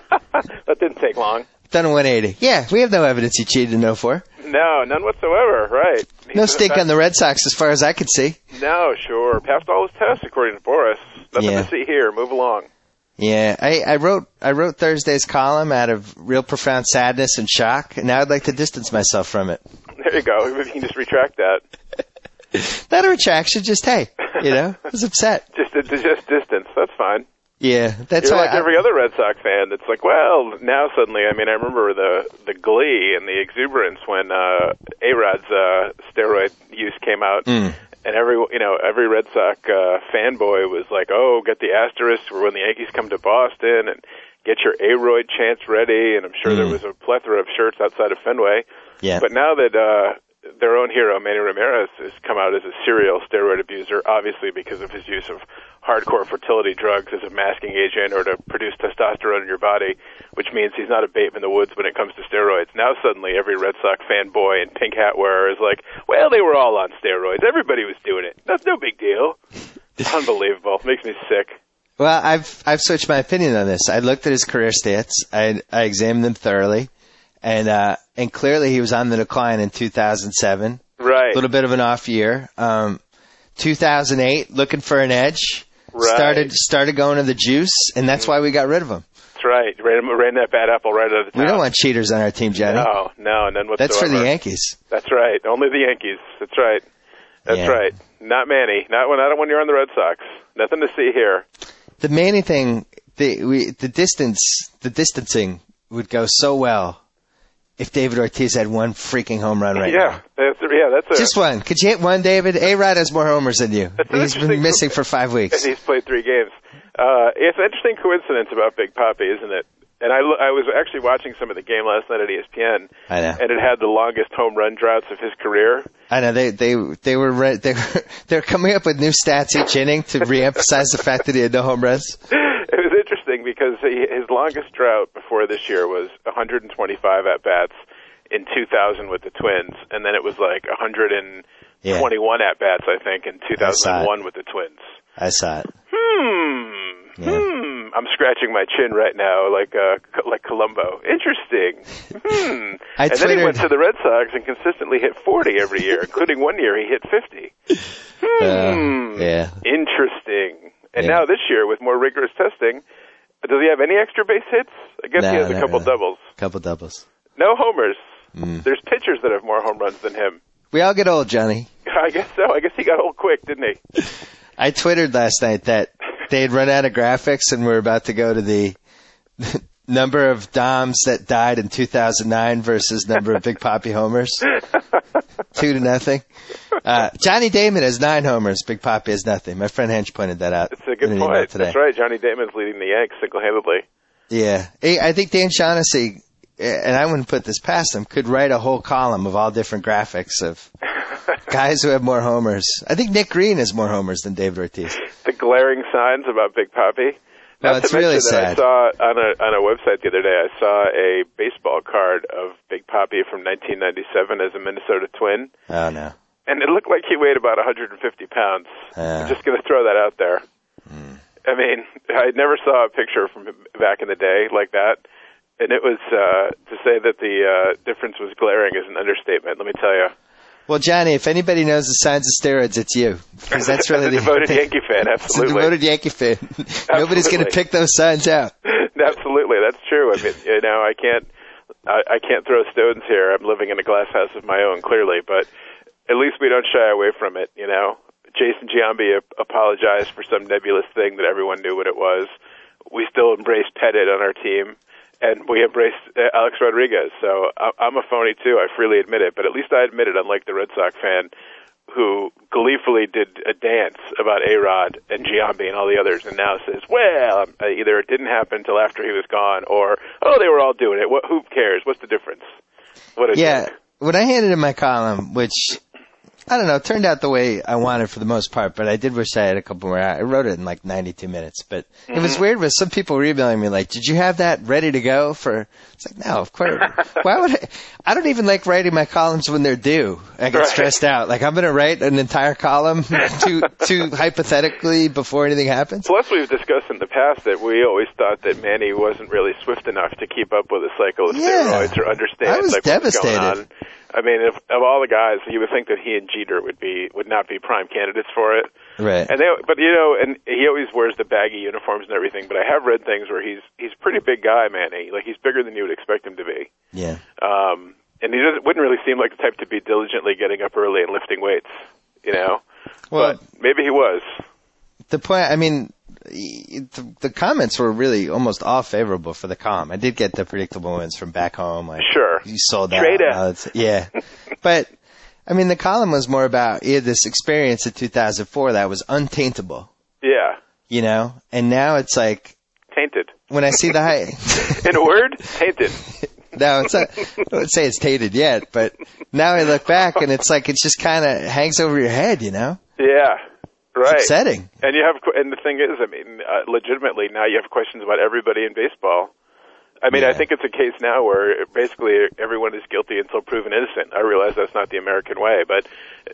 That didn't take long. Done a one eighty. Yeah, we have no evidence he cheated in oh four. No, none whatsoever, right. No He's stink on the Red Sox as far as I could see. No, sure. Passed all his tests, according to Boris. Nothing Yeah. to see here. Move along. Yeah, I, I wrote I wrote Thursday's column out of real profound sadness and shock, and now I'd like to distance myself from it. There you go. Maybe you can just retract that. Not a retraction, just hey, you know, I was upset. Just, just distance. That's fine. Yeah, that's You're why like I- every other Red Sox fan that's like, well, now suddenly, I mean, I remember the the glee and the exuberance when uh, A-Rod's uh, steroid use came out, Mm. and every you know every Red Sox uh, fanboy was like, oh, get the asterisk for when the Yankees come to Boston, and get your A-Roid chants ready, and I'm sure Mm. there was a plethora of shirts outside of Fenway. Yeah. But now that uh, their own hero, Manny Ramirez, has come out as a serial steroid abuser, obviously because of his use of hardcore fertility drugs as a masking agent or to produce testosterone in your body, which means he's not a babe in the woods when it comes to steroids. Now suddenly every Red Sox fanboy and pink hat wearer is like, well, they were all on steroids. Everybody was doing it. That's no big deal. Unbelievable. Makes me sick. Well, I've I've switched my opinion on this. I looked at his career stats. I I examined them thoroughly, and uh, and clearly he was on the decline in two thousand seven. Right. A little bit of an off year. Um, two thousand eight, looking for an edge. Right. Started started going to the juice, and that's why we got rid of him. That's right. Ran, ran that bad apple right out of the town. We don't want cheaters on our team, Johnny. No, no, none whatsoever. That's for the Yankees. That's right. Only the Yankees. That's right. That's Yeah. right. Not Manny. Not when. Not when you're on the Red Sox. Nothing to see here. The Manny thing, the we, the distance, the distancing would go so well if David Ortiz had one freaking home run right yeah, now. that's yeah. That's a, Just one. Could you hit one, David? A-Rod has more homers than you. That's an He's been interesting- missing for five weeks. and he's played three games. Uh, it's an interesting coincidence about Big Papi, isn't it? And I, lo- I was actually watching some of the game last night at E S P N, I know. and it had the longest home run droughts of his career. I know they they they were re- they were they're coming up with new stats each inning to reemphasize the fact that he had no home runs. It was interesting because he, his longest drought before this year was one hundred twenty-five at bats in two thousand with the Twins, and then it was like one hundred twenty-one at bats, I think, in two thousand one with the Twins. I saw it. Hmm. Yeah. Hmm. I'm scratching my chin right now, like uh, like Columbo. Interesting. Hmm. I and then he twittered- went to the Red Sox and consistently hit forty every year, including one year he hit fifty. Hmm. Uh, yeah. Interesting. And Yeah. now this year, with more rigorous testing, does he have any extra base hits? I guess No, he has a not couple really. doubles. Couple doubles. No homers. Mm. There's pitchers that have more home runs than him. We all get old, Johnny. I guess so. I guess he got old quick, didn't he? I twittered last night that they had run out of graphics and we're about to go to the number of Doms that died in two thousand nine versus number of Big Papi homers. Two to nothing. Uh, Johnny Damon has nine homers. Big Papi has nothing. My friend Hench pointed that out. It's a good in an email point. today. That's right. Johnny Damon's leading the Yanks single-handedly. Yeah. Hey, I think Dan Shaughnessy, and I wouldn't put this past him, could write a whole column of all different graphics of guys who have more homers. I think Nick Green has more homers than David Ortiz. The glaring signs about Big Papi. Well, Not it's to mention really that sad. I saw on a on a website the other day. I saw a baseball card of Big Papi from nineteen ninety-seven as a Minnesota Twin, Oh, no. and it looked like he weighed about one hundred fifty pounds. Yeah. I'm just going to throw that out there. I mean, I never saw a picture from him back in the day like that. And it was, uh, to say that the uh, difference was glaring is an understatement, let me tell you. Well, Johnny, if anybody knows the signs of steroids, it's you. Because that's really the the devoted Yankee fan, absolutely. It's a devoted Yankee fan. Nobody's going to pick those signs out. Absolutely, that's true. I mean, you know, I can't, I, I can't throw stones here. I'm living in a glass house of my own, clearly, but at least we don't shy away from it, you know. Jason Giambi apologized for some nebulous thing that everyone knew what it was. We still embrace Pettit on our team, and we embrace Alex Rodriguez. So I'm a phony, too. I freely admit it, but at least I admit it, unlike the Red Sox fan who gleefully did a dance about A-Rod and Giambi and all the others, and now says, well, either it didn't happen until after he was gone, or, oh, they were all doing it. What, who cares? What's the difference? What a yeah, joke. When I handed in my column, which, I don't know, turned out the way I wanted for the most part, but I did wish I had a couple more. I wrote it in like ninety-two minutes, but mm-hmm. It was weird with some people were emailing me like, did you have that ready to go for, it's like, no, of course. Why would I, I don't even like writing my columns when they're due. I get right. stressed out. Like, I'm going to write an entire column to, to hypothetically before anything happens. Plus, we've discussed in the past that we always thought that Manny wasn't really swift enough to keep up with the cycle of yeah. steroids or understand I was like, devastated. what's going on. I mean, if, of all the guys, you would think that he and Jeter would be would not be prime candidates for it. Right. And they, but you know, and he always wears the baggy uniforms and everything. But I have read things where he's he's a pretty big guy, Manny. Like he's bigger than you would expect him to be. Yeah. Um, and he doesn't wouldn't really seem like the type to be diligently getting up early and lifting weights. You know. Well, but maybe he was. The point. I mean. The, the comments were really almost all favorable for the column. I did get the predictable ones from back home. Like, sure. You sold out. Trade it. Yeah. But, I mean, the column was more about he had this experience in two thousand four that was untaintable. Yeah. You know? And now it's like. Tainted. When I see the high. In a word, tainted. No, it's not, I wouldn't say it's tainted yet, but now I look back and it's like it just kind of hangs over your head, you know? Yeah. Right. It's upsetting. And you have, and the thing is, I mean, uh, legitimately now you have questions about everybody in baseball. I mean, yeah. I think it's a case now where basically everyone is guilty until proven innocent. I realize that's not the American way, but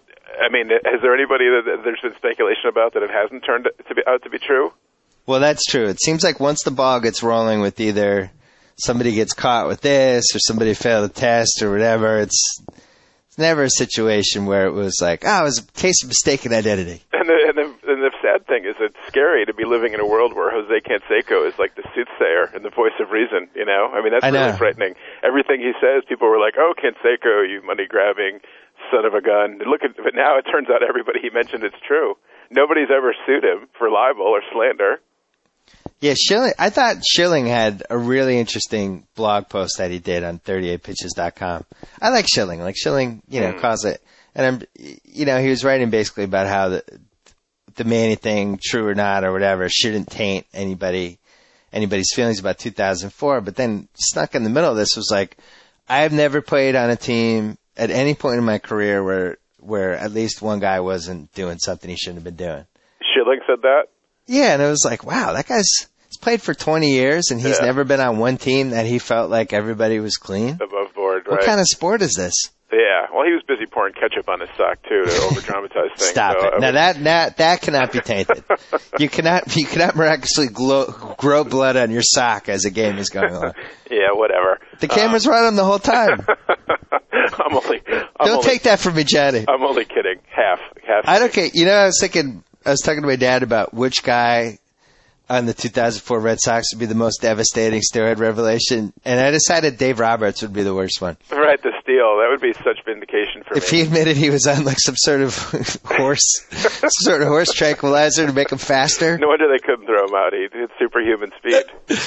I mean, is there anybody that there's been speculation about that it hasn't turned to be, out to be true? Well, that's true. It seems like once the ball gets rolling with either somebody gets caught with this or somebody failed a test or whatever, it's it's never a situation where it was like, oh, it was a case of mistaken identity. And the, and the, and the sad thing is it's scary to be living in a world where Jose Canseco is like the soothsayer and the voice of reason, you know? I mean, that's I really know. frightening. Everything he says, people were like, oh, Canseco, you money-grabbing son of a gun. Look at, but now it turns out everybody he mentioned it's true. Nobody's ever sued him for libel or slander. Yeah, Schilling, I thought Schilling had a really interesting blog post that he did on thirty-eight pitches dot com. I like Schilling. Like Schilling, you know, mm. calls it, and I'm, you know, he was writing basically about how the, the Manny thing, true or not or whatever, shouldn't taint anybody, anybody's feelings about two thousand four. But then snuck in the middle of this was like, I've never played on a team at any point in my career where, where at least one guy wasn't doing something he shouldn't have been doing. Schilling said that? Yeah, and it was like, wow, that guy's he's played for twenty years, and he's yeah. never been on one team that he felt like everybody was clean. Above board, right? What kind of sport is this? Yeah, well, he was busy pouring ketchup on his sock too to over-dramatize things. Stop so, it! I Now mean... that that that cannot be tainted. you cannot you cannot miraculously glow, grow blood on your sock as a game is going on. Yeah, whatever. The camera's um... running the whole time. I'm only. I'm Don't only, take that from me, Johnny. I'm only kidding. Half, half. I don't care. You know, I was thinking. I was talking to my dad about which guy on the two thousand four Red Sox would be the most devastating steroid revelation, and I decided Dave Roberts would be the worst one. Right, the steal. That would be such vindication for if me. If he admitted he was on like some sort of horse, some sort of horse tranquilizer to make him faster. No wonder they couldn't throw him out. He had superhuman speed.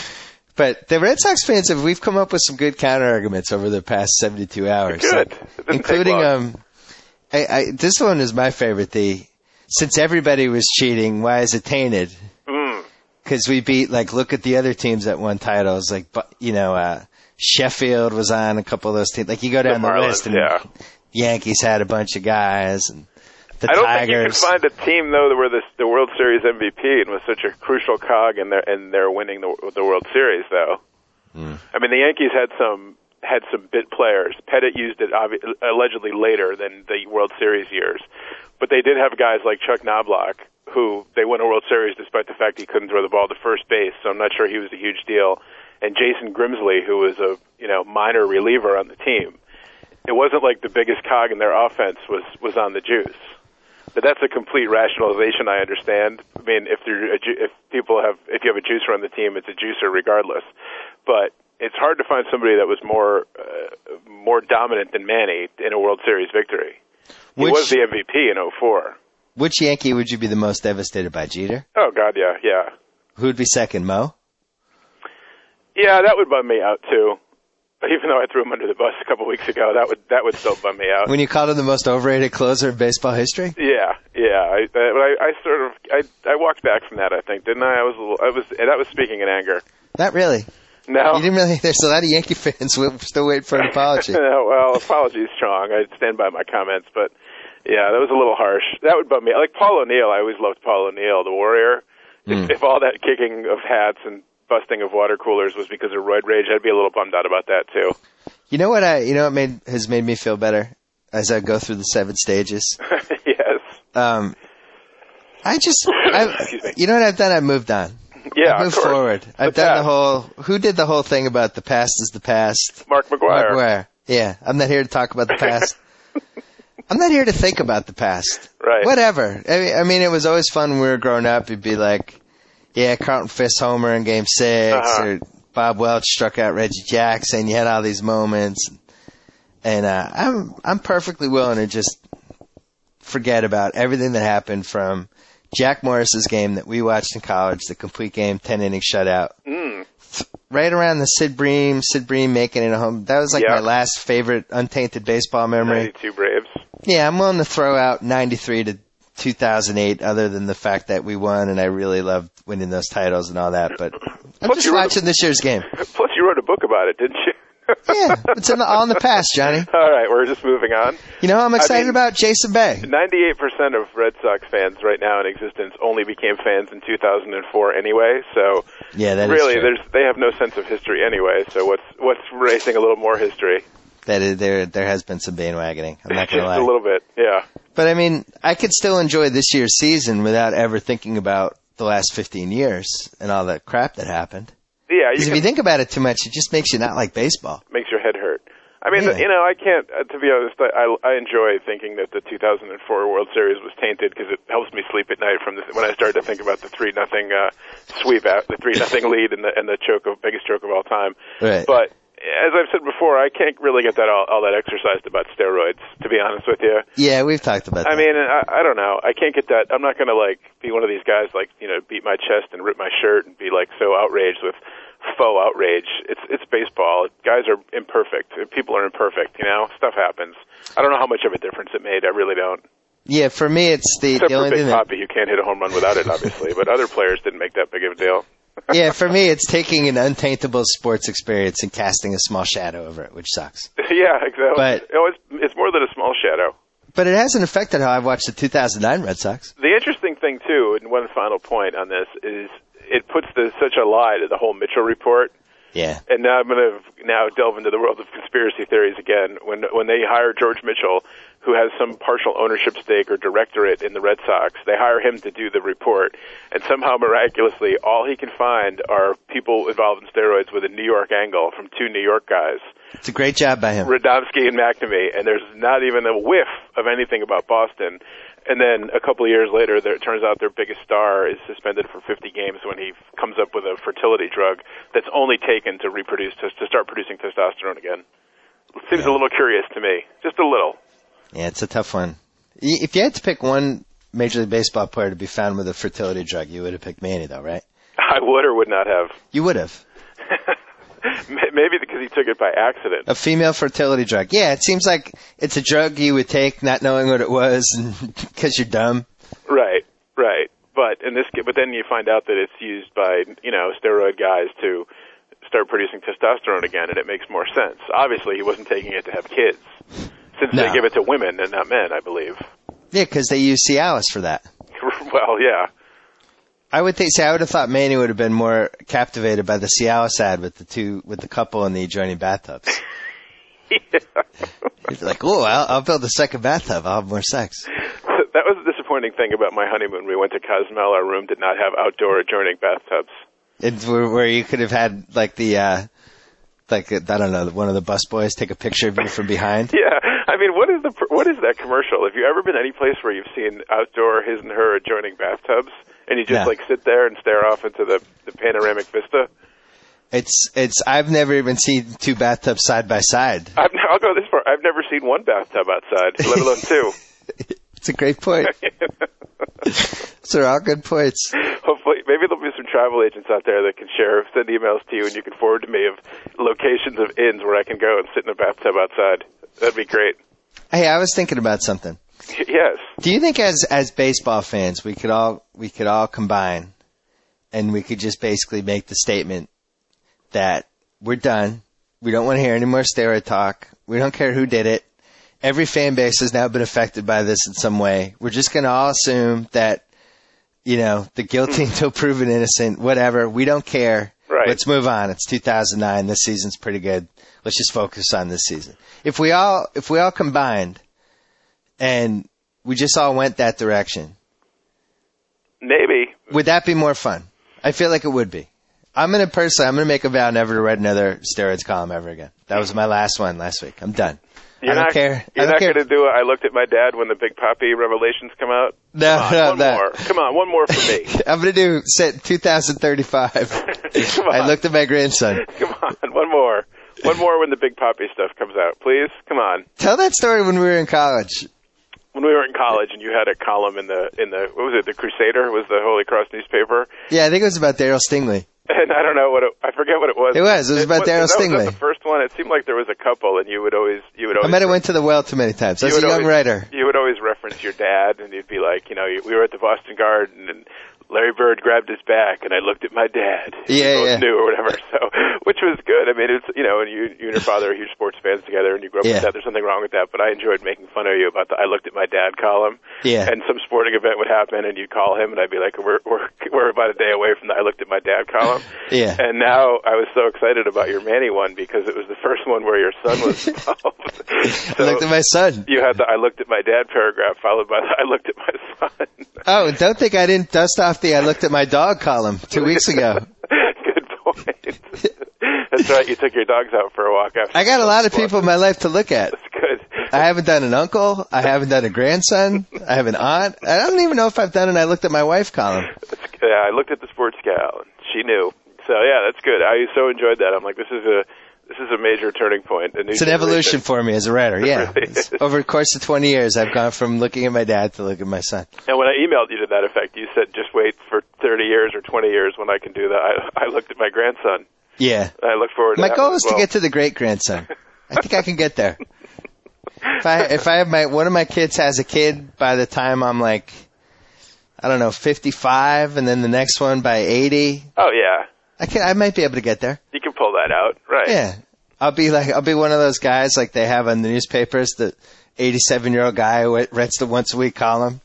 But the Red Sox fans have, we've come up with some good counter arguments over the past seventy-two hours. Good. Like, including, um, I, I, this one is my favorite. The, since everybody was cheating, why is it tainted? Because we beat, like, look at the other teams that won titles. Like, you know, uh, Sheffield was on a couple of those teams. Like, you go down the, the Marlins, list, and yeah. Yankees had a bunch of guys, and the I don't Tigers. think you can find a team, though, where the, the World Series M V P and was such a crucial cog in their in their winning the, the World Series, though. Mm. I mean, the Yankees had some had some bit players. Pettit used it obvi- allegedly later than the World Series years, but they did have guys like Chuck Knobloch, who they won a World Series despite the fact he couldn't throw the ball to first base, so I'm not sure he was a huge deal. And Jason Grimsley, who was a you know minor reliever on the team. It wasn't like the biggest cog in their offense was, was on the juice. But that's a complete rationalization, I understand. I mean, if there, if people have, if you have a juicer on the team, it's a juicer regardless. But it's hard to find somebody that was more uh, more dominant than Manny in a World Series victory. He Which, was the M V P in oh four. Which Yankee would you be the most devastated by, Jeter? Oh, God, yeah, yeah. Who would be second, Mo? Yeah, that would bum me out, too. Even though I threw him under the bus a couple weeks ago, that would that would still bum me out. When you called him the most overrated closer in baseball history? Yeah, yeah. I, I, I sort of I, I walked back from that. I think, didn't I? I was a little, I was and that was speaking in anger. Not really. No, you didn't really. There's a lot of Yankee fans who still waiting for an apology. No, well, apology is strong. I stand by my comments, but yeah, that was a little harsh. That would bum me. Like Paul O'Neill, I always loved Paul O'Neill, the Warrior. Mm. If, if all that kicking of hats and busting of water coolers was because of roid rage, I'd be a little bummed out about that too. You know what I? You know what made has made me feel better as I go through the seven stages. Yes. Um, I just, I, you know what I've done? I've moved on. Yeah, I've moved of course. forward. The I've done past. the whole. Who did the whole thing about the past is the past? Mark McGwire. Mark McGwire. Yeah, I'm not here to talk about the past. I'm not here to think about the past. Right. Whatever. I mean, I mean, it was always fun when we were growing up. You'd be like, yeah, Carlton Fisk homer in Game Six, uh-huh. or Bob Welch struck out Reggie Jackson. You had all these moments, and uh, I'm I'm perfectly willing to just forget about everything that happened from Jack Morris's game that we watched in college, the complete game, ten inning shutout. Mm. Right around the Sid Bream, Sid Bream making it a home. That was like Yep. my last favorite untainted baseball memory. ninety-two Braves. Yeah, I'm willing to throw out ninety-three to two thousand eight, other than the fact that we won, and I really loved winning those titles and all that. But I'm Plus just you wrote watching a- this year's game. Plus, you wrote a book about it, didn't you? Yeah, it's in the, all in the past, Johnny. All right, we're just moving on. You know, I'm excited I mean, about Jason Bay. ninety-eight percent of Red Sox fans right now in existence only became fans in two thousand four anyway. So Yeah, that really, is true. there's they have no sense of history anyway. So what's what's racing a little more history? That is, there, there has been some bandwagoning. I'm not Just gonna lie. a little bit, yeah. But I mean, I could still enjoy this year's season without ever thinking about the last fifteen years and all that crap that happened. Yeah, you Because if can, you think about it too much, it just makes you not like baseball. makes your head hurt. I mean, Yeah. you know, I can't. Uh, to be honest, I, I enjoy thinking that the two thousand four World Series was tainted because it helps me sleep at night. From the, when I started to think about the three nothing uh, sweep out, the three nothing lead, and the and the choke of biggest choke of all time. Right. But as I've said before, I can't really get that all, all that exercised about steroids. To be honest with you, Yeah, we've talked about I that. mean, I, I don't know. I can't get that. I'm not going to like be one of these guys like you know beat my chest and rip my shirt and be like so outraged with faux outrage. It's it's baseball. Guys are imperfect. People are imperfect. You know, stuff happens. I don't know how much of a difference it made. I really don't. Yeah, for me, it's the, Except the for only Big thing that, Poppy, who can't hit a home run without it, obviously. But other players didn't make that big of a deal. yeah, for me, it's taking an untaintable sports experience and casting a small shadow over it, which sucks. Yeah, exactly. But- you know, it's it's more than a small shadow. But it hasn't affected how I've watched the two thousand nine Red Sox. The interesting thing too, and one final point on this is it puts the, such a lie to the whole Mitchell report. Yeah. And now I'm going to now delve into the world of conspiracy theories again. When when they hire George Mitchell, who has some partial ownership stake or directorate in the Red Sox, they hire him to do the report. And somehow, miraculously, all he can find are people involved in steroids with a New York angle from two New York guys, It's a great job by him. Radomski and McNamee. And there's not even a whiff of anything about Boston. And then a couple of years later, there, it turns out their biggest star is suspended for fifty games when he comes up with a fertility drug that's only taken to reproduce, to, to start producing testosterone again. It seems Yeah. a little curious to me, just a little. Yeah, it's a tough one. Y- If you had to pick one Major League Baseball player to be found with a fertility drug, you would have picked Manny, though, right? I would or would not have. You would have. Maybe because he took it by accident. A female fertility drug. Yeah, it seems like it's a drug you would take not knowing what it was because you're dumb. Right, right. But in this, but then you find out that it's used by you know steroid guys to start producing testosterone again, and it makes more sense. Obviously, he wasn't taking it to have kids, since No. they give it to women and not men, I believe. Yeah, because they use Cialis for that. Well, yeah. I would think. See, I would have thought Manny would have been more captivated by the Cialis ad with the two, with the couple in the adjoining bathtubs. Yeah. He's like, "Oh, I'll, I'll build a second bathtub. I'll have more sex." That was this disappointing thing about my honeymoon. We went to Cozumel. Our room did not have outdoor adjoining bathtubs. It's where, where you could have had like the, uh, like I don't know, one of the busboys take a picture of you from behind. Yeah, I mean, what is the what is that commercial? Have you ever been any place where you've seen outdoor his and her adjoining bathtubs, and you just No. like sit there and stare off into the the panoramic vista? It's it's. I've never even seen two bathtubs side by side. I've, I'll go this far. I've never seen one bathtub outside, let alone two. It's a great point. Those are all good points. Hopefully, maybe there'll be some travel agents out there that can share, send emails to you, and you can forward to me of locations of inns where I can go and sit in a bathtub outside. That'd be great. Hey, I was thinking about something. Yes. Do you think as as baseball fans we could all we could all combine and we could just basically make the statement that we're done. We don't want to hear any more steroid talk. We don't care who did it. Every fan base has now been affected by this in some way. We're just going to all assume that, you know, the guilty until proven innocent, whatever. We don't care. Right. Let's move on. It's two thousand nine. This season's pretty good. Let's just focus on this season. If we all, if we all combined and we just all went that direction, Maybe. would that be more fun? I feel like it would be. I'm going to personally, I'm going to make a vow never to write another steroids column ever again. That was my last one last week. I'm done. You're I don't not, care. You're I don't not care. going to do it. I looked at my dad when the Big Papi revelations come out. No, come on, no, one no. more. Come on, one more for me. I'm going to do set two thousand thirty-five. Come on. I looked at my grandson. Come on, one more. One more when the Big Papi stuff comes out, please. Come on. Tell that story when we were in college. When we were in college and you had a column in the, in the, what was it, the Crusader was the Holy Cross newspaper. Yeah, I think it was about Daryl Stingley. And I don't know what it, I forget what it was. It was. It was about Daryl that Stingley. Was that the first one? It seemed like there was a couple and you would always, you would I always. might have went to the well too many times. I you was a would young always, writer. You would always reference your dad and you'd be like, you know, we were at the Boston Garden and Larry Bird grabbed his back and I looked at my dad. Yeah, we both yeah. knew or whatever. So, which was good. I mean, it's, you know, and you, you and your father are huge sports fans together and you grew up Yeah. with that. There's nothing wrong with that, but I enjoyed making fun of you about the I looked at my dad column. Yeah. And some sporting event would happen and you'd call him and I'd be like, we're, we're, we're about a day away from the I looked at my dad column. Yeah. And now I was so excited about your Manny one because it was the first one where your son was involved. I looked at my son. You had the I looked at my dad paragraph followed by the I looked at my son. Oh, don't think I didn't dust off the I looked at my dog column two weeks ago. Good point. That's right. You took your dogs out for a walk after. I got a lot of people in my life to look at. That's good. I haven't done an uncle. I haven't done a grandson. I have an aunt. I don't even know if I've done an I looked at my wife column. That's, yeah, I looked at the sports gal and she knew. So yeah, that's good. I so enjoyed that. I'm like, this is a this is a major turning point. A new It's an generation. evolution for me as a writer, yeah. It really is. Over the course of twenty years, I've gone from looking at my dad to looking at my son. And when I emailed you to that effect, you said just wait for thirty years or twenty years when I can do that. I, I looked at my grandson. Yeah. I look forward to My that goal one is as to well. get to the great-grandson. I think I can get there. If I if I have my one of my kids has a kid by the time I'm like, I don't know, fifty-five, and then the next one by eighty, Oh yeah, I can I might be able to get there. you can pull that out, right? Yeah. I'll be like, I'll be one of those guys like they have on the newspapers, the eighty-seven-year-old guy who writes the once a week column.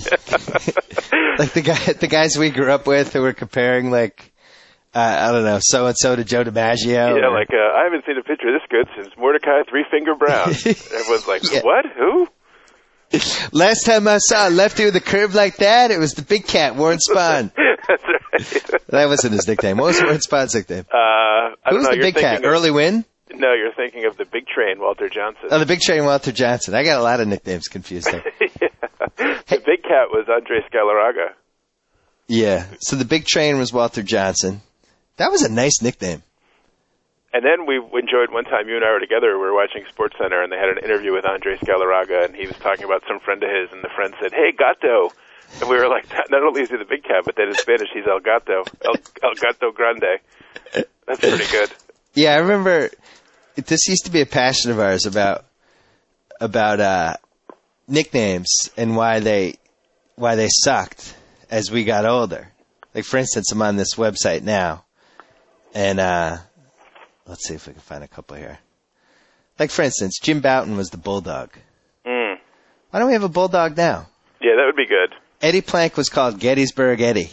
Like the guy, the guys we grew up with who were comparing like, uh, I don't know, so and so to Joe DiMaggio. Yeah, or- like uh, I haven't seen a picture of this good since Mordecai Three Finger Brown. Everyone's like, Yeah. what? Who? Last time I saw a lefty with a curve like that, it was the big cat, Warren Spahn. That's right. That wasn't his nickname. What was Warren Spahn's nickname? Uh, I Who don't was know. the You're big cat? thinking of- Early Win? No, you're thinking of the big train, Walter Johnson. Oh, the big train, Walter Johnson. I got a lot of nicknames confused there. Yeah. The big cat was Andres Galarraga. Yeah. So the big train was Walter Johnson. That was a nice nickname. And then we enjoyed one time, you and I were together, we were watching SportsCenter, and they had an interview with Andres Galarraga, and he was talking about some friend of his, and the friend said, hey, Gato. And we were like, not only is he the big cat, but then in Spanish, he's El Gato. El, El Gato Grande. That's pretty good. Yeah, I remember this used to be a passion of ours about about uh, nicknames and why they why they sucked as we got older. Like, for instance, I'm on this website now, and uh, let's see if we can find a couple here. Like, for instance, Jim Bouton was the Bulldog. Mm. Why don't we have a Bulldog now? Yeah, that would be good. Eddie Plank was called Gettysburg Eddie.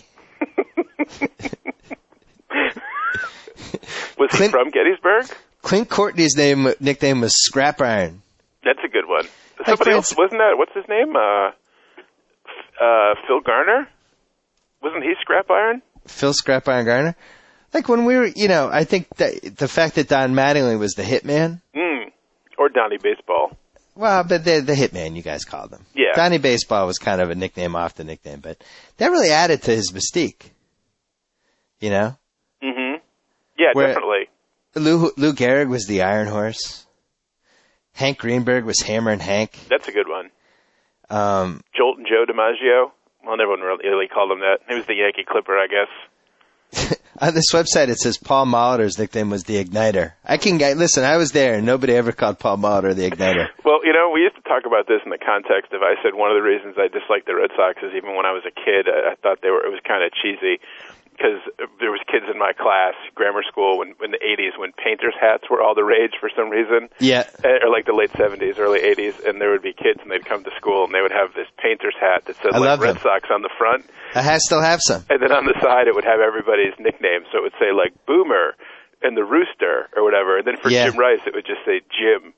Was he Clint- from Gettysburg? Clint Courtney's name nickname was Scrap Iron. That's a good one. Hey, Somebody Prince- else, wasn't that, what's his name? Uh, Uh, Phil Garner? Wasn't he Scrap Iron? Phil Scrap Iron Garner? Like when we were, you know, I think that the fact that Don Mattingly was the hitman. Mm. Or Donnie Baseball. Well, but the the hitman, you guys called him. Yeah. Donnie Baseball was kind of a nickname off the nickname, but that really added to his mystique. You know? Mm-hmm. Yeah, Where definitely. Lou, Lou Gehrig was the Iron Horse. Hank Greenberg was Hammer and Hank. That's a good one. Um, Jolt and Joe DiMaggio. Well, everyone really called him that. He was the Yankee Clipper, I guess. On this website, it says Paul Molitor's nickname was the Igniter. I can get, listen, I was there, and nobody ever called Paul Molitor the Igniter. Well, you know, we used to talk about this in the context of, I said one of the reasons I disliked the Red Sox is even when I was a kid, I, I thought they were, it was kind of cheesy. Because there was kids in my class, grammar school, when in the eighties, when painters' hats were all the rage for some reason. Yeah. Or like the late seventies, early eighties, and there would be kids, and they'd come to school, and they would have this painter's hat that said, I like, love Red them. Sox on the front. I ha- still have some. And then on the side, it would have everybody's nickname. So it would say, like, Boomer and the Rooster or whatever. And then for Yeah. Jim Rice, it would just say Jim.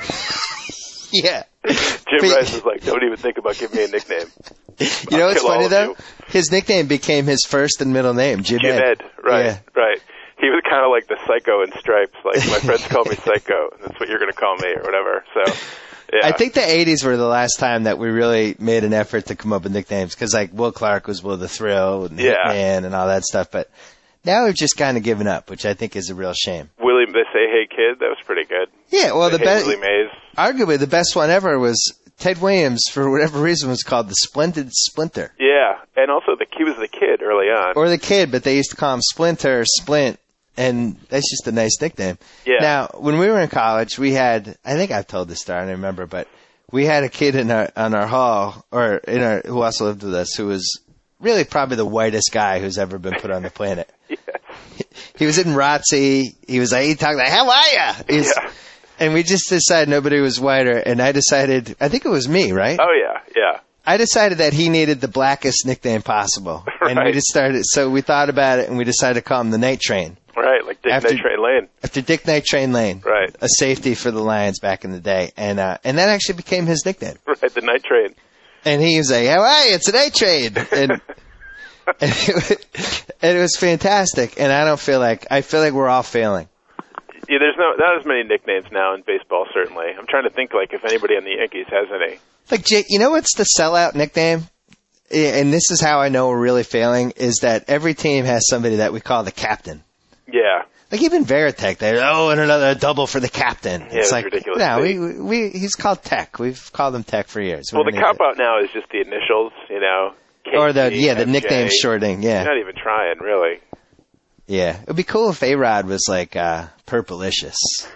Yeah. Jim But- Rice was like, don't even think about giving me a nickname. You know I'll what's kill all funny, of though? you. His nickname became his first and middle name, Jim, Jim Ed, right, Yeah. right. He was kind of like the Psycho in Stripes. Like, my friends call me Psycho, and that's what you're going to call me or whatever. So, yeah. I think the eighties were the last time that we really made an effort to come up with nicknames, because like Will Clark was Will the Thrill and Yeah. Hitman and all that stuff, but now we've just kind of given up, which I think is a real shame. Willie, they say, hey, kid, that was pretty good. Yeah, well, They the hate best, Willie Mays. arguably the best one ever was Ted Williams, for whatever reason, was called the Splendid Splinter. Yeah, and also the he was the kid early on. Or the Kid, but they used to call him Splinter or Splint, and that's just a nice nickname. Yeah. Now, when we were in college, we had, I think I've told this story, I don't remember, but we had a kid in our, on our hall, or in our, who also lived with us, who was really probably the whitest guy who's ever been put on the planet. Yes. He was in R O T C. He was like, he talked like, how are ya? He's, Yeah. And we just decided nobody was whiter, and I decided, I think it was me, right? Oh, yeah, yeah. I decided that he needed the blackest nickname possible. And we Right. just started, so we thought about it, and we decided to call him the Night Train. Right, like Dick After- Night Train Lane. After Dick Night Train Lane. Right. A safety for the Lions back in the day. And, uh, and that actually became his nickname. Right, the Night Train. And he was like, how are you? It's a Night Train. And, and, it was, and it was fantastic. And I don't feel like, I feel like we're all failing. Yeah, there's no not as many nicknames now in baseball, certainly. I'm trying to think, like, if anybody on the Yankees has any. Like, Jake, you know what's the sellout nickname? And this is how I know we're really failing, is that every team has somebody that we call the captain. Yeah. Like even Veritek, they oh, and another double for the captain. Yeah, it's it's like, ridiculous. no, we, we, he's called Tech. We've called him Tech for years. Well, the We're gonna- cop-out now is just the initials, you know. K T, Or the, yeah, the M J. nickname shorting, yeah. You're not even trying, really. Yeah. It'd be cool if A-Rod was like, uh, Purplicious.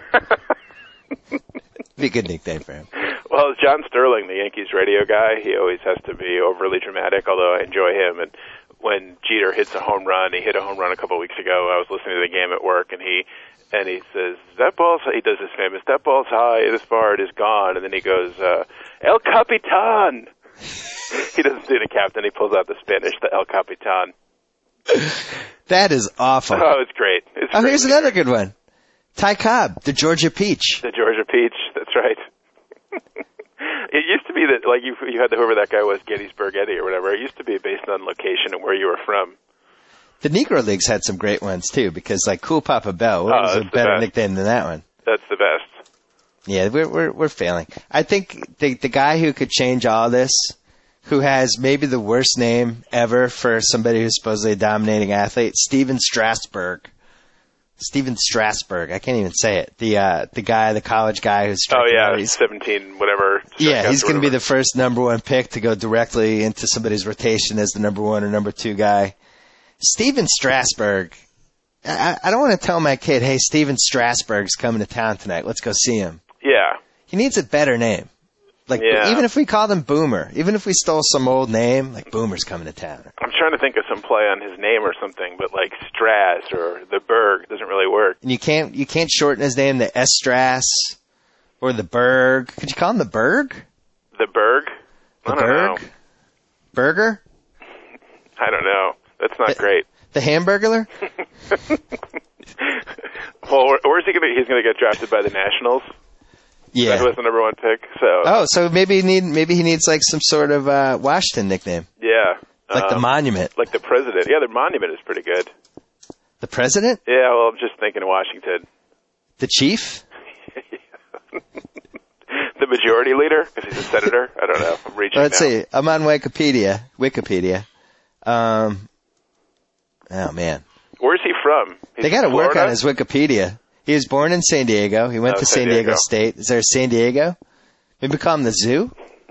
Be a good nickname for him. Well, John Sterling, the Yankees radio guy, he always has to be overly dramatic, although I enjoy him. And when Jeter hits a home run, he hit a home run a couple of weeks ago. I was listening to the game at work, and he and he says, that ball's, he does this famous, that ball's high, this far, it is gone. And then he goes, uh, El Capitan. He doesn't do the captain, he pulls out the Spanish, the El Capitan. That is awful. Oh, it's great. It's Oh, great. here's another good one. Ty Cobb, the Georgia Peach. The Georgia Peach, that's right. It used to be that, like, you you had the, whoever that guy was, Gettysburg Eddie or whatever, it used to be based on location and where you were from. The Negro Leagues had some great ones, too, because, like, Cool Papa Bell, what Oh, was a that's the better best. nickname than that one? That's the best. Yeah, we're we're we're failing. I think the the guy who could change all this, who has maybe the worst name ever for somebody who's supposedly a dominating athlete, Steven Strasburg. Steven Strasburg, I can't even say it. The uh the guy, the college guy who's Oh, striking yeah, out. He's- seventeen, whatever. yeah, he's going to be the whatever. first number one pick to go directly into somebody's rotation as the number one or number two guy. Steven Strasburg. I, I don't want to tell my kid, hey, Steven Strasburg's coming to town tonight. Let's go see him. Yeah. He needs a better name. Like, Yeah. even if we called him Boomer, even if we stole some old name, like Boomer's coming to town. I'm trying to think of some play on his name or something, but like Strass or the Berg doesn't really work. And you can't you can't shorten his name to Estras or the Berg. Could you call him the Berg? The Berg? The I don't Berg? know. Burger? I don't know. That's not The- great. The Hamburglar? Well, where, where's he going to? He's going to get drafted by the Nationals. Yeah. That was the number one pick. So. Oh, so maybe he need maybe he needs like some sort of uh, Washington nickname. Yeah. Like um, the Monument. Like the President. Yeah, the Monument is pretty good. The President? Yeah, well, I'm just thinking of Washington. The Chief? The Majority Leader, because he's a senator. I don't know. I'm reaching Let's now. see. I'm on Wikipedia. Wikipedia. Um. Oh man. Where's he from? He's They got to from work Florida? on his Wikipedia. He was born in San Diego. He went Oh, to San San Diego. Diego. State. Is there a San Diego? Maybe call him the zoo?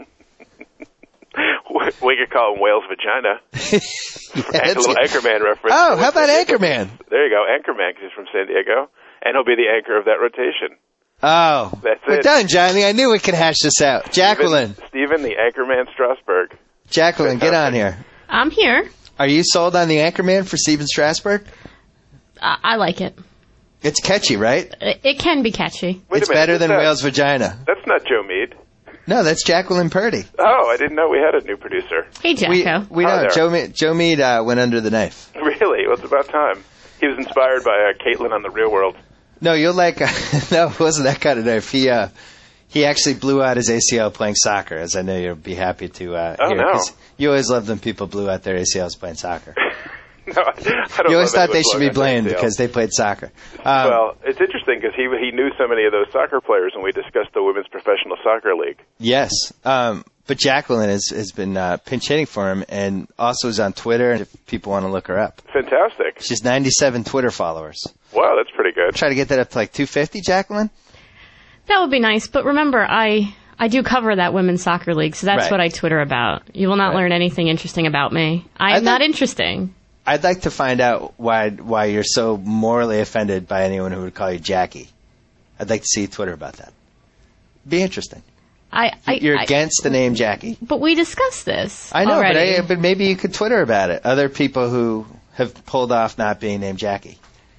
We could call him Whale's Vagina. Yeah, a little good. Anchorman reference. Oh, how about Anchorman? There you go, Anchorman, because he's from San Diego. And he'll be the anchor of that rotation. Oh. That's We're it. done, Johnny. I knew we could hash this out. Jacqueline. Stephen, Stephen the Anchorman Strasburg. Jacqueline, get on here. I'm here. Are you sold on the Anchorman for Steven Strasburg? I, I like it. It's catchy, right? it. It can be catchy. Wait It's a minute, better is than that- Whale's Vagina. That's not Joe Mead. No, that's Jacqueline Purdy. Oh, I didn't know we had a new producer. Hey, We, Jacko. we Hi know. there. Joe, Me- Joe Mead uh, went under the knife. Really? Well, it's about time. He was inspired by uh, Caitlin on The Real World. No, you'll like. Uh, no, it wasn't that kind of knife. He uh, he actually blew out his A C L playing soccer, as I know you'll be happy to uh, Oh, hear. no. 'Cause you always love when people blew out their A C Ls playing soccer. No, I, I don't You always love thought they anyone should blowing be out blamed their A C L. because they played soccer. Um, Well, it's interesting because he he knew so many of those soccer players when we discussed the Women's Professional Soccer League. yes, um, but Jacqueline has has been uh, pinch hitting for him, and also is on Twitter. If people want to look her up, Fantastic. she's ninety-seven Twitter followers. Wow, that's pretty good. Try to get that up to like two fifty, Jacqueline. That would be nice, but remember, I I do cover that women's soccer league, so that's Right. what I Twitter about. You will not Right. learn anything interesting about me. I I am not think- interesting. I'd like to find out why why you're so morally offended by anyone who would call you Jackie. I'd like to see Twitter about that. Be interesting. I, I You're I- against the name Jackie. but we discussed this. I know, but, already. I, but maybe you could Twitter about it. Other people who have pulled off not being named Jackie.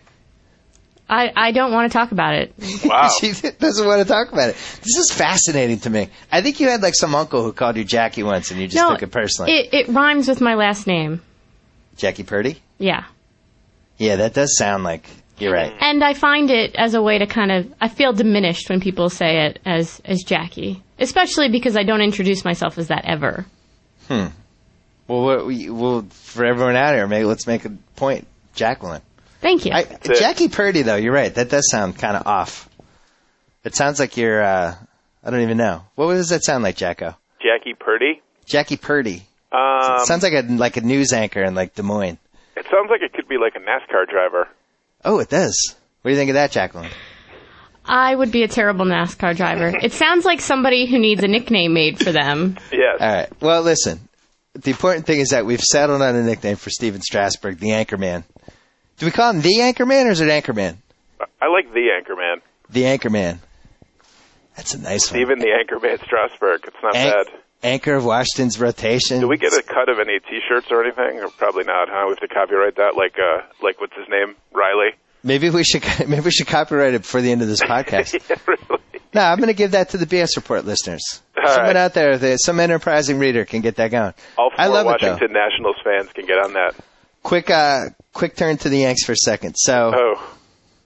I, I don't want to talk about it. Wow. She doesn't want to talk about it. This is fascinating to me. I think you had like some uncle who called you Jackie once, and you just no, took it personally. It, it rhymes with my last name. Jackie Purdy? Yeah. Yeah, that does sound like you're right. And I find it as a way to kind of, I feel diminished when people say it as, as Jackie. Especially because I don't introduce myself as that ever. Hmm. Well, what we, well, for everyone out here, maybe let's make a point. Jacqueline. Thank you. I, Jackie Purdy, though, you're right. That does sound kind of off. It sounds like you're, uh, I don't even know. What does that sound like, Jacko? Jackie Purdy? Jackie Purdy. Um, It sounds like a like a news anchor in like Des Moines. it sounds like it could be like a NASCAR driver. Oh, it does. What do you think of that, Jacqueline? I would be a terrible NASCAR driver. It sounds like somebody who needs a nickname made for them. Yes. All right. Well, listen. The important thing is that we've settled on a nickname for Steven Strasburg, the Anchorman. Do we call him the Anchorman or is it Anchorman? I like the Anchorman. The Anchorman. That's a nice one. Stephen the Anchorman Strasburg. It's not An- bad. Anchor of Washington's rotation. Do we get a cut of any T-shirts or anything? Or probably not, huh? We have to copyright that, like, uh, like what's his name, Riley. Maybe we should maybe we should copyright it before the end of this podcast. Yeah, really. No, I'm going to give that to the B S Report listeners. All Someone right. out there, the- some enterprising reader can get that going. All four I love Washington it though. Nationals fans can get on that. Quick, uh, quick turn to the Yanks for a second. So, Oh.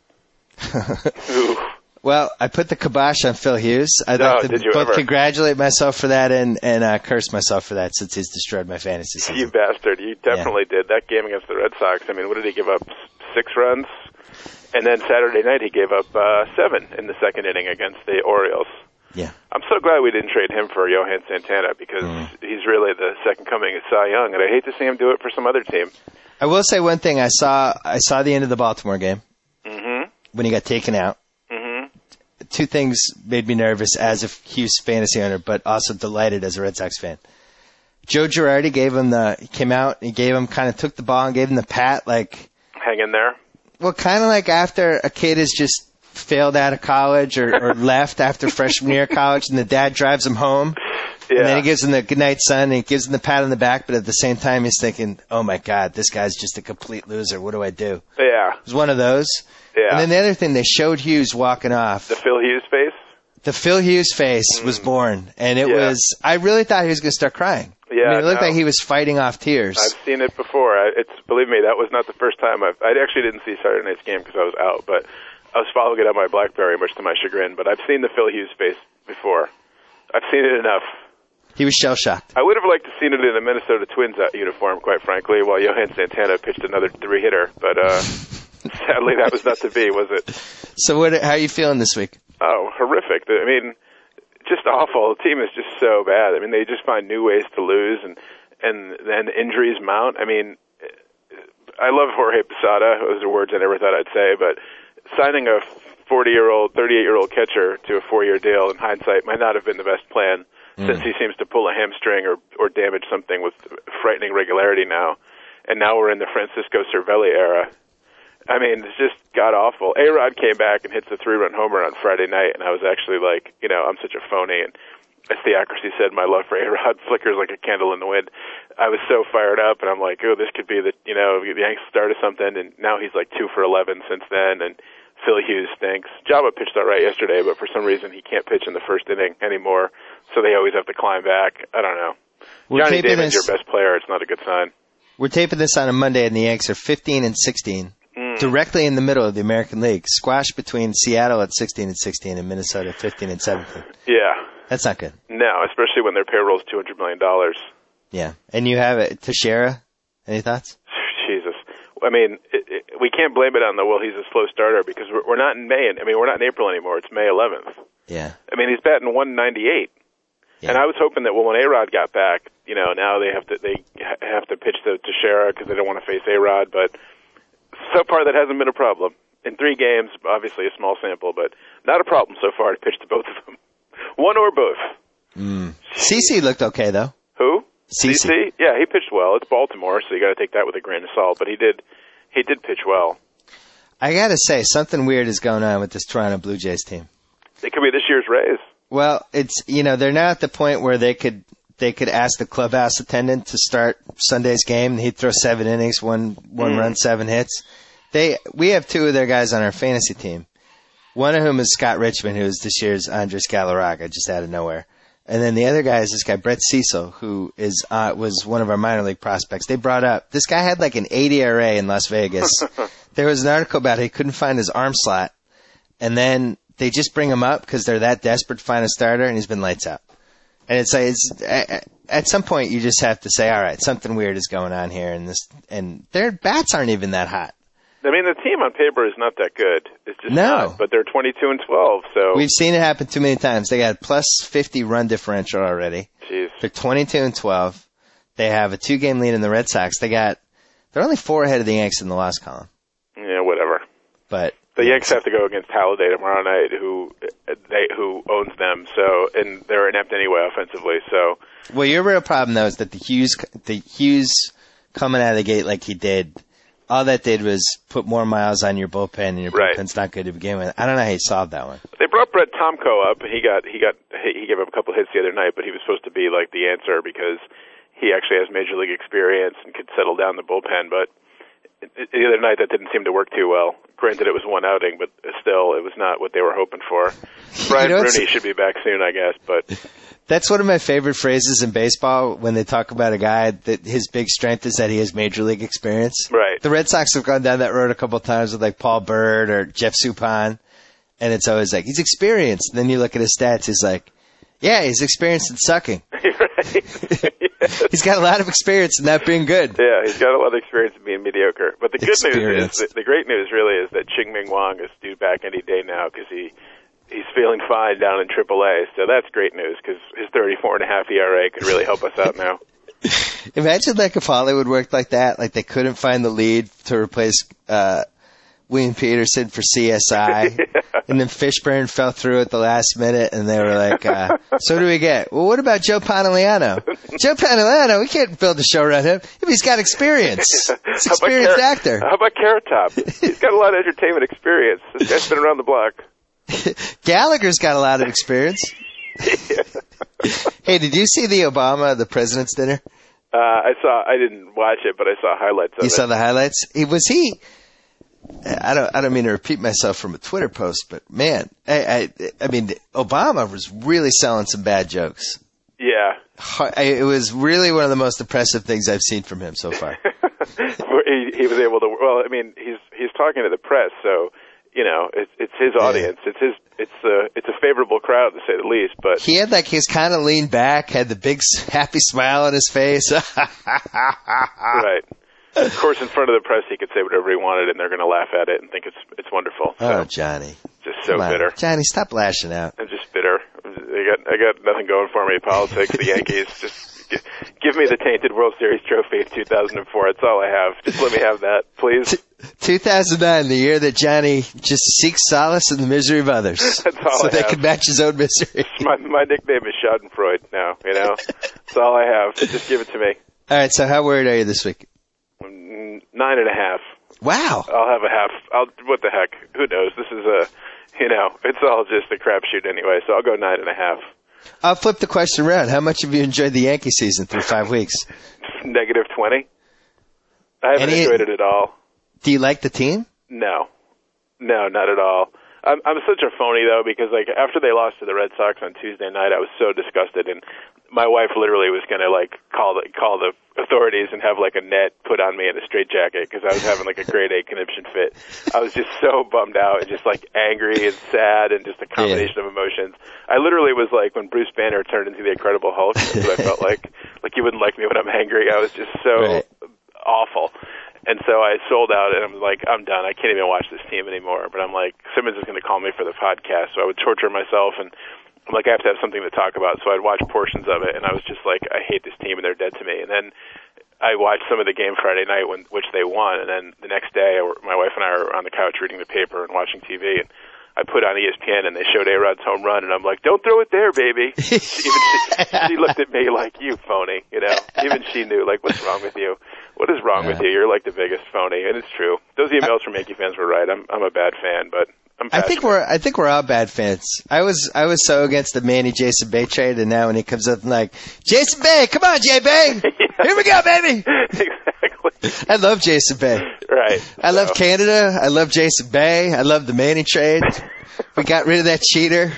Ooh. well, I put the kibosh on Phil Hughes. I'd No, like to did you both ever? congratulate myself for that and and uh, curse myself for that since he's destroyed my fantasy season. You bastard. You definitely did. That game against the Red Sox, I mean, what did he give up? Six runs? And then Saturday night he gave up uh, seven in the second inning against the Orioles. Yeah. I'm so glad we didn't trade him for Johan Santana because Mm. he's really the second coming of Cy Young, and I hate to see him do it for some other team. I will say one thing. I saw I saw the end of the Baltimore game Mm-hmm. when he got taken out. Mm-hmm. Two things made me nervous as a Hughes fantasy owner, but also delighted as a Red Sox fan. Joe Girardi gave him the, he came out, he gave him, kind of took the ball and gave him the pat, like, Hang in there. well, kind of like after a kid has just failed out of college or, or left after freshman year of college and the dad drives him home. Yeah. And then he gives him the good night, son, and he gives him the pat on the back, but at the same time he's thinking, oh my God, this guy's just a complete loser. What do I do? Yeah. It was one of those. Yeah. And then the other thing, they showed Hughes walking off. The Phil Hughes face? The Phil Hughes face was born, and it Yeah. was, I really thought he was going to start crying. Yeah, I mean, it looked no. like he was fighting off tears. I've seen it before. I, it's believe me, that was not the first time I've. I actually didn't see Saturday night's game because I was out, but I was following it on my BlackBerry, much to my chagrin, but I've seen the Phil Hughes face before. I've seen it enough. He was shell-shocked. I would have liked to have seen it in a Minnesota Twins uniform, quite frankly, while Johan Santana pitched another three-hitter. But uh, sadly, that was not to be, was it? So what, how are you feeling this week? Oh, horrific. I mean, just awful. The team is just so bad. I mean, they just find new ways to lose, and and then injuries mount. I mean, I love Jorge Posada. Those are words I never thought I'd say, but signing a forty-year-old, thirty-eight-year-old catcher to a four-year deal, in hindsight, might not have been the best plan, mm. since he seems to pull a hamstring or, or damage something with frightening regularity now. And now we're in the Francisco Cervelli era. I mean, it's just god-awful. A-Rod came back and hits a three-run homer on Friday night, and I was actually like, you know, I'm such a phony. And as Theocracy said, my love for A-Rod flickers like a candle in the wind. I was so fired up, and I'm like, oh, this could be the, you know, the Yanks start of something. And now he's like two for eleven since then, and Phil Hughes stinks. Java pitched all right yesterday, but for some reason he can't pitch in the first inning anymore, so they always have to climb back. I don't know. We're Johnny Damon's this, your best player. It's not a good sign. We're taping this on a Monday, and the Yanks are fifteen and sixteen. Directly in the middle of the American League, squashed between Seattle at sixteen and sixteen and Minnesota at fifteen and seventeen. Yeah. That's not good. No, especially when their payroll is two hundred million dollars. Yeah. And you have it, Teixeira. Any thoughts? Jesus. I mean, it, it, we can't blame it on the, well, he's a slow starter, because we're, we're not in May. I mean, we're not in April anymore. It's May eleventh. Yeah. I mean, he's batting one ninety-eight. Yeah. And I was hoping that, well, when A-Rod got back, you know, now they have to, they have to pitch to Teixeira because they don't want to face A-Rod, but so far, that hasn't been a problem. In three games, obviously a small sample, but not a problem so far to pitch to both of them. One or both. Mm. Cece looked okay, though. Who? Cece? Yeah, he pitched well. It's Baltimore, so you got to take that with a grain of salt. But he did, he did pitch well. I got to say, something weird is going on with this Toronto Blue Jays team. It could be this year's Rays. Well, it's, you know, they're now at the point where they could they could ask the clubhouse attendant to start Sunday's game, and he'd throw seven innings, one one mm. run, seven hits. They we have two of their guys on our fantasy team. One of whom is Scott Richmond, who is this year's Andres Galarraga, just out of nowhere. And then the other guy is this guy, Brett Cecil, who is uh, was one of our minor league prospects. They brought up, this guy had like an eight E R A in Las Vegas. There was an article about it. He couldn't find his arm slot. And then they just bring him up because they're that desperate to find a starter, and he's been lights out. And it's like, it's, at some point you just have to say, all right, something weird is going on here, and this, and their bats aren't even that hot. I mean, the team on paper is not that good. It's just no. not, but they're twenty-two and twelve, so. We've seen it happen too many times. They got plus fifty run differential already. Jeez. They're twenty-two and twelve. They have a two game lead in the Red Sox. They got, they're only four ahead of the Yanks in the loss column. Yeah, whatever. But. The Yanks have to go against Halladay tomorrow night, who they who owns them. So, and they're inept anyway offensively. So, well, your real problem though is that the Hughes, the Hughes coming out of the gate like he did, all that did was put more miles on your bullpen, and your right. bullpen's not good to begin with. I don't know how you solved that one. They brought Brett Tomko up, and he got he got he gave up a couple hits the other night, but he was supposed to be like the answer because he actually has major league experience and could settle down the bullpen, but. The other night, that didn't seem to work too well. Granted, it was one outing, but still, it was not what they were hoping for. Brian you know, Bruni should be back soon, I guess. But that's one of my favorite phrases in baseball when they talk about a guy that his big strength is that he has major league experience. Right. The Red Sox have gone down that road a couple of times with like Paul Bird or Jeff Suppan, and it's always like he's experienced. And then you look at his stats, he's like, yeah, he's experienced in sucking. Right. Yes. He's got a lot of experience in that being good. Yeah, he's got a lot of experience in being mediocre. But the good experience. news is, the great news really is that Ching-Ming Wang is due back any day now because he, he's feeling fine down in triple A. So that's great news because his thirty-four and a half E R A could really help us out now. Imagine like if Hollywood worked like that, like they couldn't find the lead to replace uh William Peterson for C S I, yeah. And then Fishburne fell through at the last minute, and they were like, uh, so what do we get? Well, what about Joe Pantoliano? Joe Pantoliano, we can't build a show around him if he's got experience. He's an experienced Car- actor. How about Carrot Top? He's got a lot of entertainment experience. This guy's been around the block. Gallagher's got a lot of experience. Hey, did you see the Obama, the president's dinner? Uh, I saw, I didn't watch it, but I saw highlights of you it. You saw the highlights? He, was he... I don't. I don't mean to repeat myself from a Twitter post, but man, I, I, I mean, Obama was really selling some bad jokes. Yeah, I, it was really one of the most impressive things I've seen from him so far. he, he was able to. Well, I mean, he's he's talking to the press, so you know, it's it's his audience. Yeah. It's his. It's a it's a favorable crowd to say the least. But he had like he's kind of leaned back, had the big happy smile on his face. Right. Of course, in front of the press, he could say whatever he wanted, and they're going to laugh at it and think it's it's wonderful. So, oh, Johnny, just so Come bitter. On. Johnny, stop lashing out. I'm just bitter. I got I got nothing going for me. Politics, the Yankees, just g- give me the tainted World Series trophy of two thousand four. That's all I have. Just let me have that, please. two thousand nine, the year that Johnny just seeks solace in the misery of others. That's all so I they have. can match his own misery. My my nickname is Schadenfreude now. You know, that's all I have. Just give it to me. All right. So how worried are you this week? Nine and a half. Wow. I'll have a half. I'll. What the heck? Who knows? This is a. You know, it's all just a crapshoot anyway. So I'll go nine and a half. I'll flip the question around. How much have you enjoyed the Yankee season through five weeks? Negative twenty. I haven't Any, enjoyed it at all. Do you like the team? No. No, not at all. I'm, I'm such a phony, though, because, like, after they lost to the Red Sox on Tuesday night, I was so disgusted, and my wife literally was going to, like, call the call the authorities and have, like, a net put on me in a straitjacket because I was having, like, a grade A conniption fit. I was just so bummed out and just, like, angry and sad and just a combination yeah. of emotions. I literally was like, when Bruce Banner turned into the Incredible Hulk, that's what I felt like. Like, you wouldn't like me when I'm angry. I was just so right. awful. And so I sold out, and I'm like, I'm done. I can't even watch this team anymore. But I'm like, Simmons is going to call me for the podcast, so I would torture myself, and I'm like, I have to have something to talk about. So I'd watch portions of it, and I was just like, I hate this team, and they're dead to me. And then I watched some of the game Friday night, when which they won, and then the next day, my wife and I were on the couch reading the paper and watching T V, and I put on E S P N, and they showed A-Rod's home run, and I'm like, don't throw it there, baby. Even she, she looked at me like, you phony, you know. Even she knew, like, what's wrong with you? What is wrong yeah. with you? You're like the biggest phony, and it's true. Those emails from Yankee fans were right. I'm I'm a bad fan, but I'm passionate. I think we're I think we're all bad fans. I was I was so against the Manny Jason Bay trade, and now when he comes up, I'm like, Jason Bay, come on, J Bay, yeah. Here we go, baby. Exactly. I love Jason Bay. Right. I so. love Canada. I love Jason Bay. I love the Manny trade. We got rid of that cheater.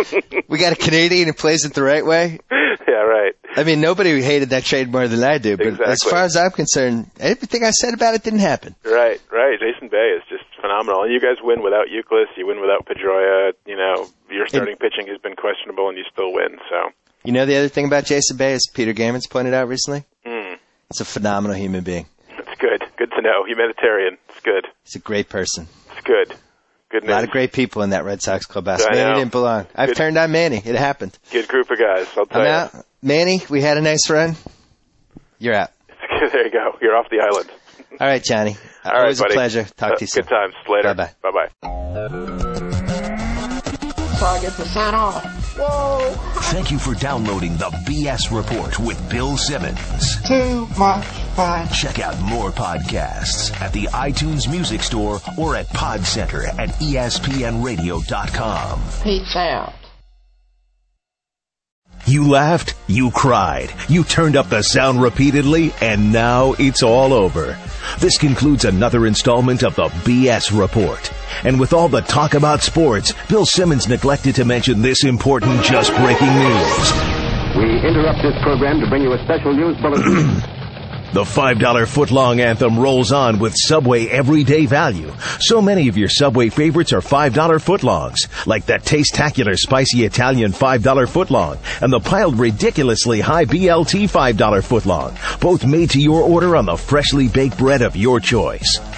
We got a Canadian who plays it the right way. Yeah, right. I mean, nobody hated that trade more than I do, but exactly. as far as I'm concerned, everything I said about it didn't happen. Right, right. Jason Bay is just phenomenal. And you guys win without Euclid. You win without Pedroia. You know, your starting and, pitching has been questionable, and you still win. So. You know the other thing about Jason Bay, as Peter Gammons pointed out recently? Mm. He's a phenomenal human being. That's good. Good to know. Humanitarian. It's good. He's a great person. It's good. Good news. A lot of great people in that Red Sox clubhouse. I Manny know. didn't belong. I've Good. turned on Manny. It happened. Good group of guys, I'll tell I'm you. out. Manny, we had a nice run. You're out. There you go. You're off the island. All right, Johnny. All Always right, buddy. a pleasure. Talk uh, to you soon. Good times. Later. Bye-bye. Bye-bye. So I get to sign off. Whoa! Thank you for downloading the B S Report with Bill Simmons. Too much fun. Check out more podcasts at the iTunes Music Store or at Pod Center at E S P N radio dot com. Peace out. You laughed, you cried, you turned up the sound repeatedly, and now it's all over. This concludes another installment of the B S Report. And with all the talk about sports, Bill Simmons neglected to mention this important just breaking news. We interrupt this program to bring you a special news bulletin. The five dollar footlong anthem rolls on with Subway everyday value. So many of your Subway favorites are five dollar footlongs, like that taste-tacular spicy Italian five dollar footlong and the piled ridiculously high B L T five dollar footlong, both made to your order on the freshly baked bread of your choice.